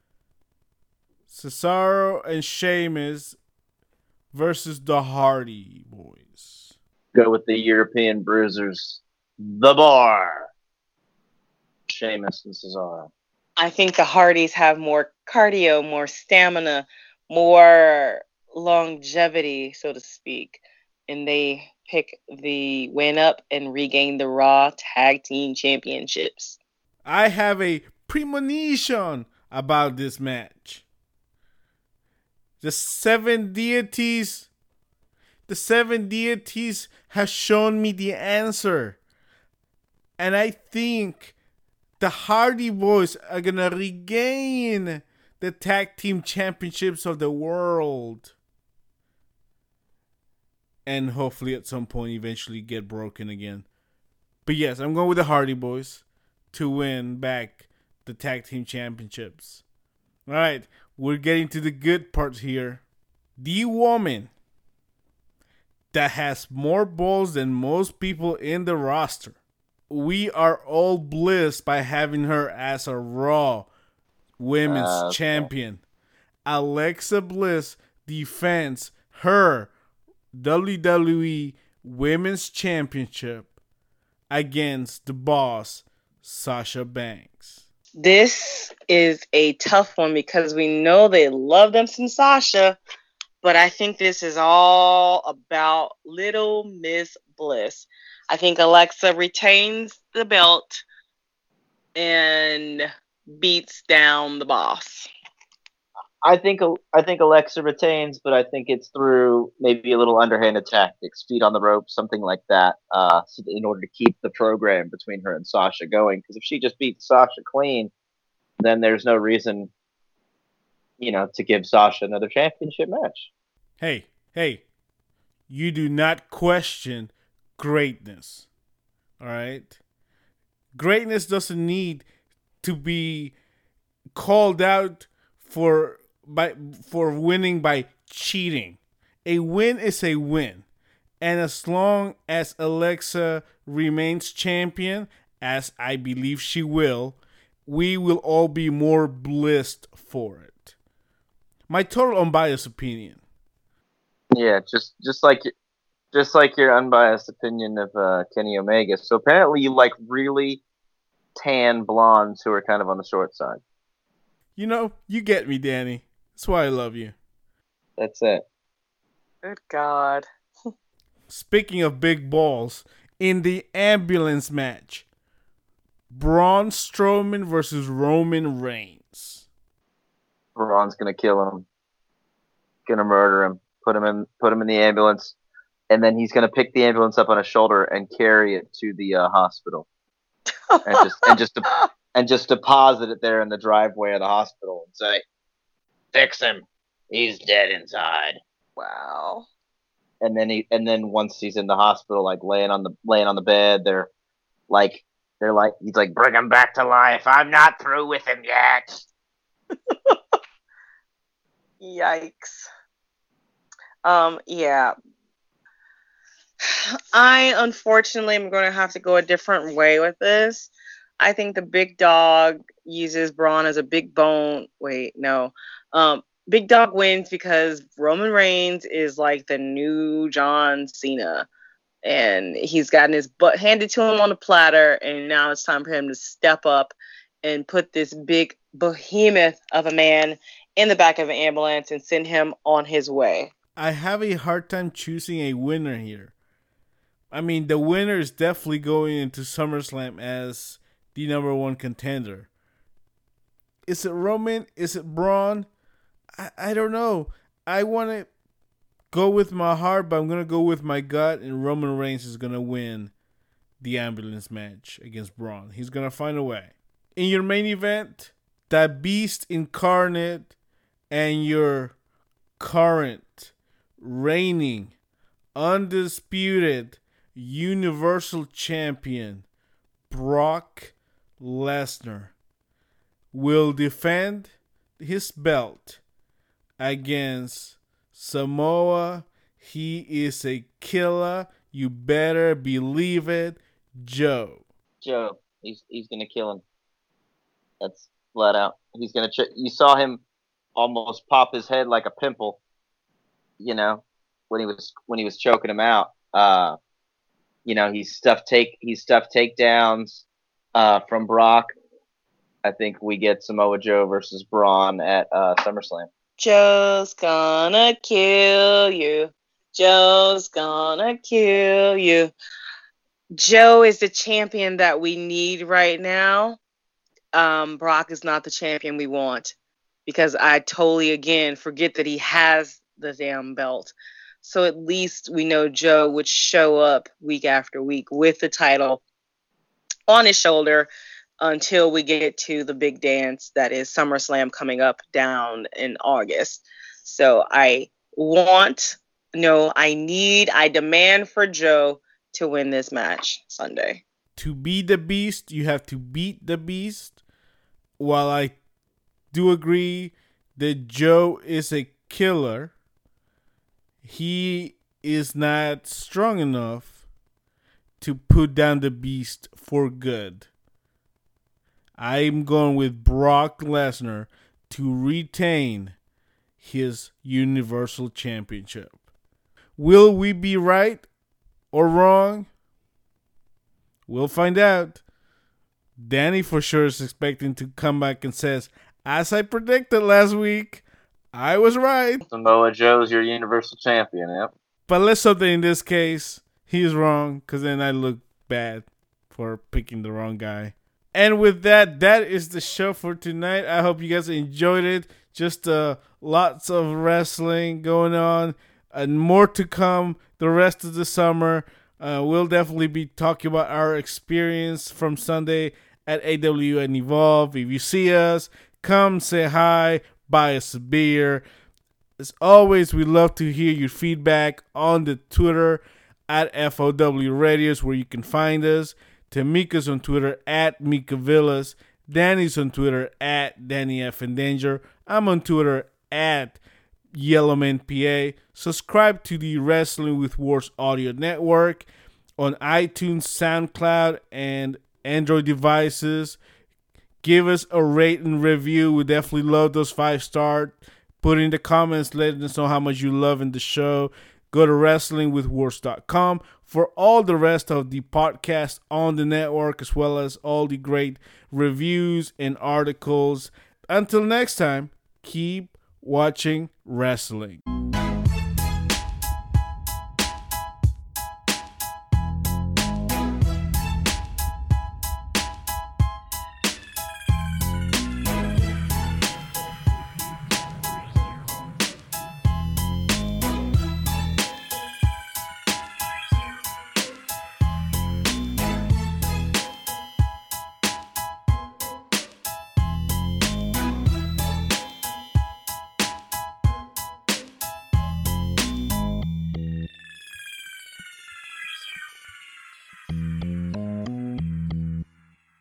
[SPEAKER 2] Cesaro and Sheamus versus the Hardy Boys.
[SPEAKER 3] Go with the European Bruisers, the Bar, Sheamus and Cesaro.
[SPEAKER 4] I think the Hardys have more cardio, more stamina, more longevity, so to speak, and they pick the win up and regain the Raw Tag Team Championships.
[SPEAKER 2] I have a premonition about this match. The seven deities, the seven deities have shown me the answer. And I think the Hardy Boys are going to regain the Tag Team Championships of the world. And hopefully at some point eventually get broken again. But yes, I'm going with the Hardy Boys to win back the Tag Team Championships. Alright, we're getting to the good part here. The woman that has more balls than most people in the roster. We are all blessed by having her as a Raw Women's
[SPEAKER 3] Uh, okay.
[SPEAKER 2] Champion. Alexa Bliss defends her W W E Women's Championship against the boss, Sasha Banks.
[SPEAKER 4] This is a tough one because we know they love them some Sasha, but I think this is all about Little Miss Bliss. I think Alexa retains the belt and beats down the boss.
[SPEAKER 3] I think I think Alexa retains, but I think it's through maybe a little underhanded tactics, feet on the rope, something like that, uh, so that in order to keep the program between her and Sasha going. Because if she just beats Sasha clean, then there's no reason, you know, to give Sasha another championship match.
[SPEAKER 2] Hey, hey, you do not question greatness. All right? Greatness doesn't need to be called out for by for winning by cheating. A win is a win. And as long as Alexa remains champion, as I believe she will, we will all be more blissed for it. My total unbiased opinion.
[SPEAKER 3] Yeah, just just like just like your unbiased opinion of uh, Kenny Omega. So apparently you like really tan blondes who are kind of on the short side.
[SPEAKER 2] You know, you get me, Danny. That's why I love you.
[SPEAKER 3] That's it.
[SPEAKER 4] Good God.
[SPEAKER 2] Speaking of big balls, in the ambulance match, Braun Strowman versus Roman Reigns.
[SPEAKER 3] Braun's gonna kill him, gonna murder him, put him in put him in the ambulance, and then he's gonna pick the ambulance up on his shoulder and carry it to the uh, hospital, and just and just de- and just deposit it there in the driveway of the hospital and say, "Fix him, he's dead inside."
[SPEAKER 4] Wow.
[SPEAKER 3] And then he and then once he's in the hospital, like laying on the laying on the bed, they're like they're like he's like, "Bring him back to life. I'm not through with him yet."
[SPEAKER 4] Yikes. Um, yeah. I unfortunately am going to have to go a different way with this. I think the big dog uses Braun as a big bone. Wait, no. Um, big dog wins because Roman Reigns is like the new John Cena. And he's gotten his butt handed to him on a platter. And now it's time for him to step up and put this big behemoth of a man in the back of an ambulance and send him on his way.
[SPEAKER 2] I have a hard time choosing a winner here. I mean, the winner is definitely going into SummerSlam as the number one contender. Is it Roman? Is it Braun? I, I don't know. I want to go with my heart, but I'm going to go with my gut, and Roman Reigns is going to win the ambulance match against Braun. He's going to find a way. In your main event, that beast incarnate and your current, reigning, undisputed Universal Champion, Brock Lesnar, will defend his belt against Samoa. He is a killer. You better believe it, Joe.
[SPEAKER 3] Joe, he's he's gonna kill him. That's flat out. He's gonna. Ch- you saw him almost pop his head like a pimple. You know, when he was when he was choking him out. Uh, you know, he's stuffed take he's stuffed takedowns uh, from Brock. I think we get Samoa Joe versus Braun at uh, SummerSlam.
[SPEAKER 4] Joe's gonna kill you. Joe's gonna kill you. Joe is the champion that we need right now. Um, Brock is not the champion we want, because I totally, again, forget that he has the damn belt. So at least we know Joe would show up week after week with the title on his shoulder until we get to the big dance that is SummerSlam coming up down in August. So I want, no, I need, I demand for Joe to win this match Sunday.
[SPEAKER 2] To be the beast, you have to beat the beast. While I do agree that Joe is a killer, he is not strong enough to put down the beast for good. I'm going with Brock Lesnar to retain his Universal Championship. Will we be right or wrong? We'll find out. Danny for sure is expecting to come back and says, as I predicted last week, I was right.
[SPEAKER 3] Samoa Joe's your Universal Champion, yep.
[SPEAKER 2] But let's hope that in this case, he's wrong, because then I look bad for picking the wrong guy. And with that, that is the show for tonight. I hope you guys enjoyed it. Just uh, lots of wrestling going on and more to come the rest of the summer. Uh, we'll definitely be talking about our experience from Sunday at A W and Evolve. If you see us, come say hi, buy us a beer. As always, we love to hear your feedback on the Twitter at F O W Radios, where you can find us. Tamika's on Twitter at Mika Villas. Danny's on Twitter at Danny F. in Danger. I'm on Twitter at Yellowman P A. Subscribe to the Wrestling with Wars audio network on iTunes, SoundCloud, and Android devices. Give us a rate and review. We definitely love those five stars. Put in the comments, letting us know how much you love in the show. Go to wrestling with wars dot com for all the rest of the podcasts on the network, as well as all the great reviews and articles. Until next time, keep watching wrestling.